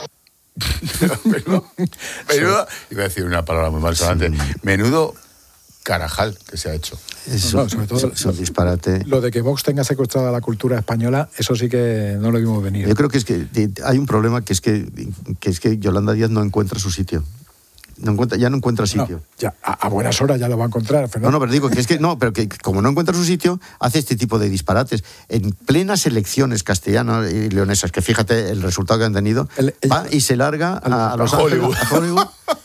Speaker 1: menudo, menudo, iba a decir una palabra muy mal sonante, sí. Menudo carajal que se ha hecho.
Speaker 8: Eso, no, no, sobre todo es un disparate.
Speaker 7: Lo de que Vox tenga secuestrada la cultura española, eso sí que no lo vimos venir.
Speaker 8: Yo creo que es que hay un problema que es que, que es que Yolanda Díaz no encuentra su sitio. No encuentra, ya no encuentra sitio.
Speaker 7: No, ya, a, a buenas horas ya lo va a encontrar, Fernando.
Speaker 8: No, no, pero digo que es que no, pero que como no encuentra su sitio, hace este tipo de disparates. En plenas elecciones castellanas y leonesas, que fíjate el resultado que han tenido, el, el, va y se larga a, a Los Ángeles, a Hollywood,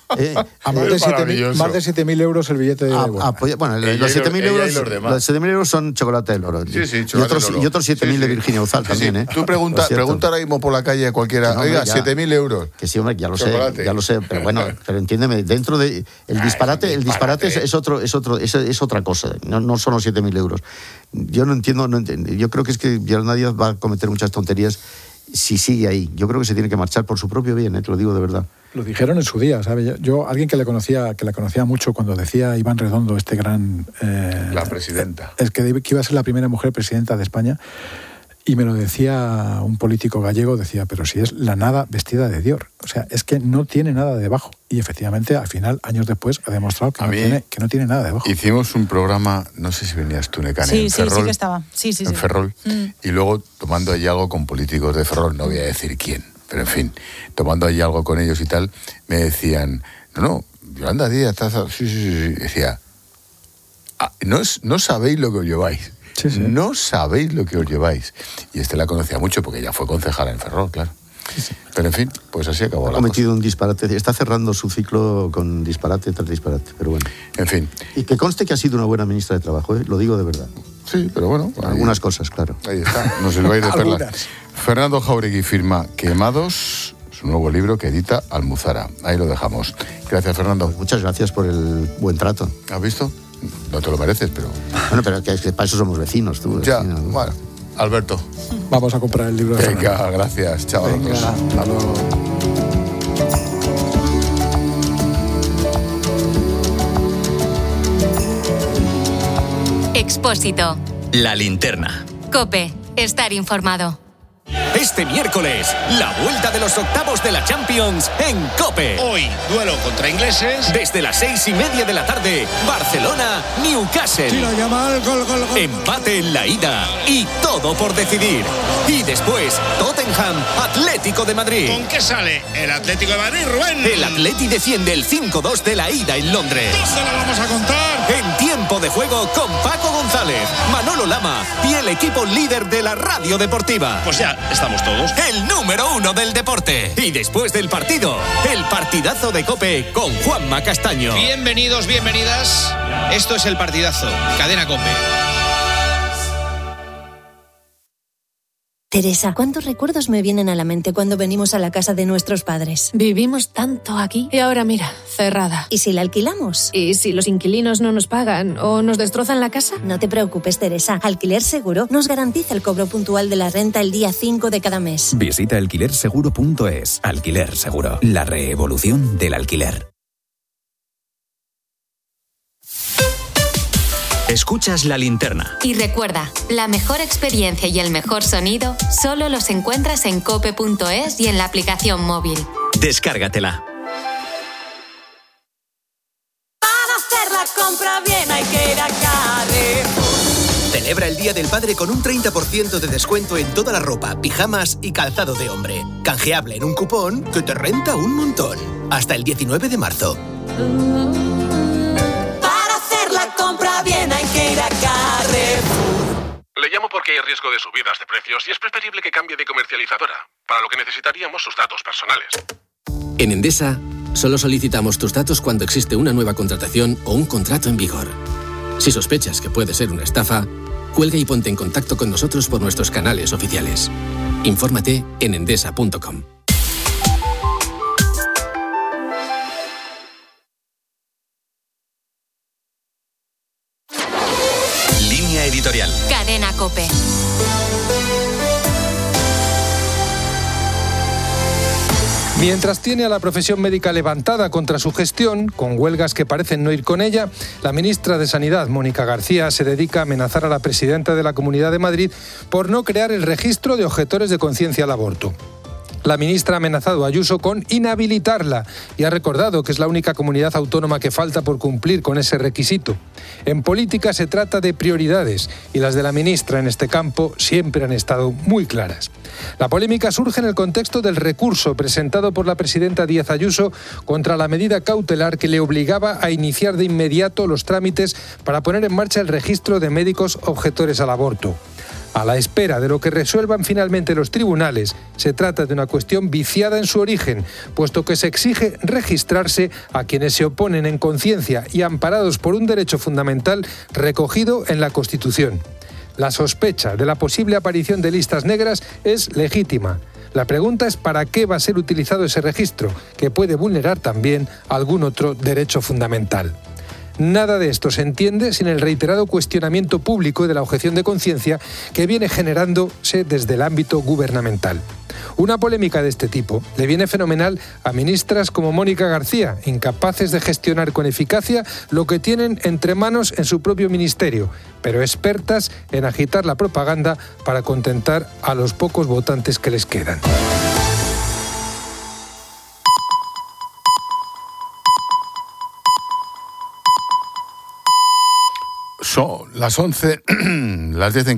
Speaker 8: Eh,
Speaker 7: a más de siete mil euros el billete de
Speaker 8: a,
Speaker 7: Borja.
Speaker 8: a, bueno, ella los siete mil euros, los siete mil euros son chocolate del oro.
Speaker 1: Sí, sí,
Speaker 8: y, otros, y otros siete mil sí, sí. de Virginia Uzal sí, también, sí. ¿eh?
Speaker 1: Tú pregunta, pregunta ahora mismo por la calle a cualquiera, no, oiga, siete mil euros.
Speaker 8: Que sí, hombre, ya lo chocolate. sé, ya lo sé, pero bueno, pero entiéndeme, dentro de el disparate, el disparate es, es otro, es otro, es, es otra cosa, no, no son los siete mil euros. Yo no entiendo, no entiendo, yo creo que es que Yolanda Díaz va a cometer muchas tonterías si sigue ahí. Yo creo que se tiene que marchar por su propio bien, ¿eh? Te lo digo de verdad.
Speaker 7: Lo dijeron en su día, ¿sabes? Yo, yo, alguien que le conocía, que la conocía mucho cuando decía Iván Redondo, este gran... Eh,
Speaker 1: la presidenta.
Speaker 7: Es que, que iba a ser la primera mujer presidenta de España, y me lo decía un político gallego, decía, pero si es la nada vestida de Dior. O sea, es que no tiene nada debajo. Y efectivamente, al final, años después, ha demostrado que, no tiene, que no tiene nada debajo.
Speaker 1: Hicimos un programa, no sé si venías tú, Necane,
Speaker 9: sí,
Speaker 1: en
Speaker 9: sí,
Speaker 1: Ferrol.
Speaker 9: Sí, sí que estaba. Sí, sí,
Speaker 1: en
Speaker 9: sí.
Speaker 1: Ferrol. Mm. Y luego tomando allí algo con políticos de Ferrol, no voy a decir quién, pero en fin, tomando allí algo con ellos y tal, me decían, no, no, Yolanda Díaz, sí, sí, sí, sí. Decía, ah, no, no sabéis lo que os lleváis. Sí, sí. No sabéis lo que os lleváis. Y este la conocía mucho porque ya fue concejala en Ferrol, claro. Sí, sí. Pero en fin, pues así acabó.
Speaker 8: Ha cometido un disparate. Está cerrando su ciclo con disparate tras disparate, pero bueno.
Speaker 1: En fin.
Speaker 8: Y que conste que ha sido una buena ministra de Trabajo, ¿eh? Lo digo de verdad.
Speaker 1: Sí, pero bueno. Ahí,
Speaker 8: algunas cosas, claro.
Speaker 1: Ahí está, no se lo va a ir de perla. Fernando Jáuregui firma Quemados, su nuevo libro que edita Almuzara. Ahí lo dejamos. Gracias, Fernando.
Speaker 8: Muchas gracias por el buen trato.
Speaker 1: ¿Has visto? No te lo mereces, pero...
Speaker 8: Bueno, pero que, que para eso somos vecinos, tú.
Speaker 1: Ya,
Speaker 8: vecino.
Speaker 1: Bueno. Alberto.
Speaker 7: Vamos a comprar el libro de
Speaker 1: Venga,
Speaker 7: Fernando.
Speaker 1: Gracias. Chao.
Speaker 7: Venga, hasta luego.
Speaker 3: Expósito.
Speaker 2: La linterna.
Speaker 3: COPE. Estar informado.
Speaker 11: Este miércoles, la vuelta de los octavos de la Champions en COPE.
Speaker 12: Hoy, duelo contra ingleses.
Speaker 11: Desde las seis y media de la tarde, Barcelona, Newcastle.
Speaker 12: Tira Yamal, gol, gol, gol.
Speaker 11: Empate en la ida y todo por decidir. Y después, Tottenham, Atlético de Madrid.
Speaker 12: ¿Con qué sale el Atlético de Madrid, Rubén?
Speaker 11: El Atleti defiende el cinco dos de la ida en Londres.
Speaker 12: ¿Dónde lo vamos a contar?
Speaker 11: En tiempo de juego con Paco González, Manolo Lama y el equipo líder de la radio deportiva.
Speaker 12: Pues ya estamos todos.
Speaker 11: El número uno del deporte. Y después del partido, el partidazo de COPE con Juanma Castaño.
Speaker 12: Bienvenidos, bienvenidas. Esto es el partidazo. Cadena COPE.
Speaker 13: Teresa, ¿cuántos recuerdos me vienen a la mente cuando venimos a la casa de nuestros padres?
Speaker 14: Vivimos tanto aquí y ahora mira, cerrada.
Speaker 13: ¿Y si la alquilamos?
Speaker 14: ¿Y si los inquilinos no nos pagan o nos destrozan la casa?
Speaker 13: No te preocupes, Teresa. Alquiler Seguro nos garantiza el cobro puntual de la renta el día cinco de cada mes.
Speaker 22: Visita alquiler seguro punto es. Alquiler Seguro, la revolución del alquiler.
Speaker 2: Escuchas La Linterna.
Speaker 3: Y recuerda, la mejor experiencia y el mejor sonido solo los encuentras en cope punto es y en la aplicación móvil.
Speaker 2: Descárgatela.
Speaker 17: Para hacer la compra bien hay que ir a Carrefour.
Speaker 15: Celebra el Día del Padre con un treinta por ciento de descuento en toda la ropa, pijamas y calzado de hombre. Canjeable en un cupón que te renta un montón. Hasta el diecinueve de marzo.
Speaker 17: La compra bien hay que ir a Carrefour.
Speaker 26: Le llamo porque hay riesgo de subidas de precios y es preferible que cambie de comercializadora, para lo que necesitaríamos sus datos personales.
Speaker 27: En Endesa, solo solicitamos tus datos cuando existe una nueva contratación o un contrato en vigor. Si sospechas que puede ser una estafa, cuelga y ponte en contacto con nosotros por nuestros canales oficiales. Infórmate en endesa punto com.
Speaker 2: Editorial.
Speaker 3: Cadena COPE.
Speaker 28: Mientras tiene a la profesión médica levantada contra su gestión, con huelgas que parecen no ir con ella, la ministra de Sanidad, Mónica García, se dedica a amenazar a la presidenta de la Comunidad de Madrid por no crear el registro de objetores de conciencia al aborto. La ministra ha amenazado a Ayuso con inhabilitarla y ha recordado que es la única comunidad autónoma que falta por cumplir con ese requisito. En política se trata de prioridades y las de la ministra en este campo siempre han estado muy claras. La polémica surge en el contexto del recurso presentado por la presidenta Díaz Ayuso contra la medida cautelar que le obligaba a iniciar de inmediato los trámites para poner en marcha el registro de médicos objetores al aborto. A la espera de lo que resuelvan finalmente los tribunales, se trata de una cuestión viciada en su origen, puesto que se exige registrarse a quienes se oponen en conciencia y amparados por un derecho fundamental recogido en la Constitución. La sospecha de la posible aparición de listas negras es legítima. La pregunta es para qué va a ser utilizado ese registro, que puede vulnerar también algún otro derecho fundamental. Nada de esto se entiende sin el reiterado cuestionamiento público de la objeción de conciencia que viene generándose desde el ámbito gubernamental. Una polémica de este tipo le viene fenomenal a ministras como Mónica García, incapaces de gestionar con eficacia lo que tienen entre manos en su propio ministerio, pero expertas en agitar la propaganda para contentar a los pocos votantes que les quedan.
Speaker 1: Son las once, las diez en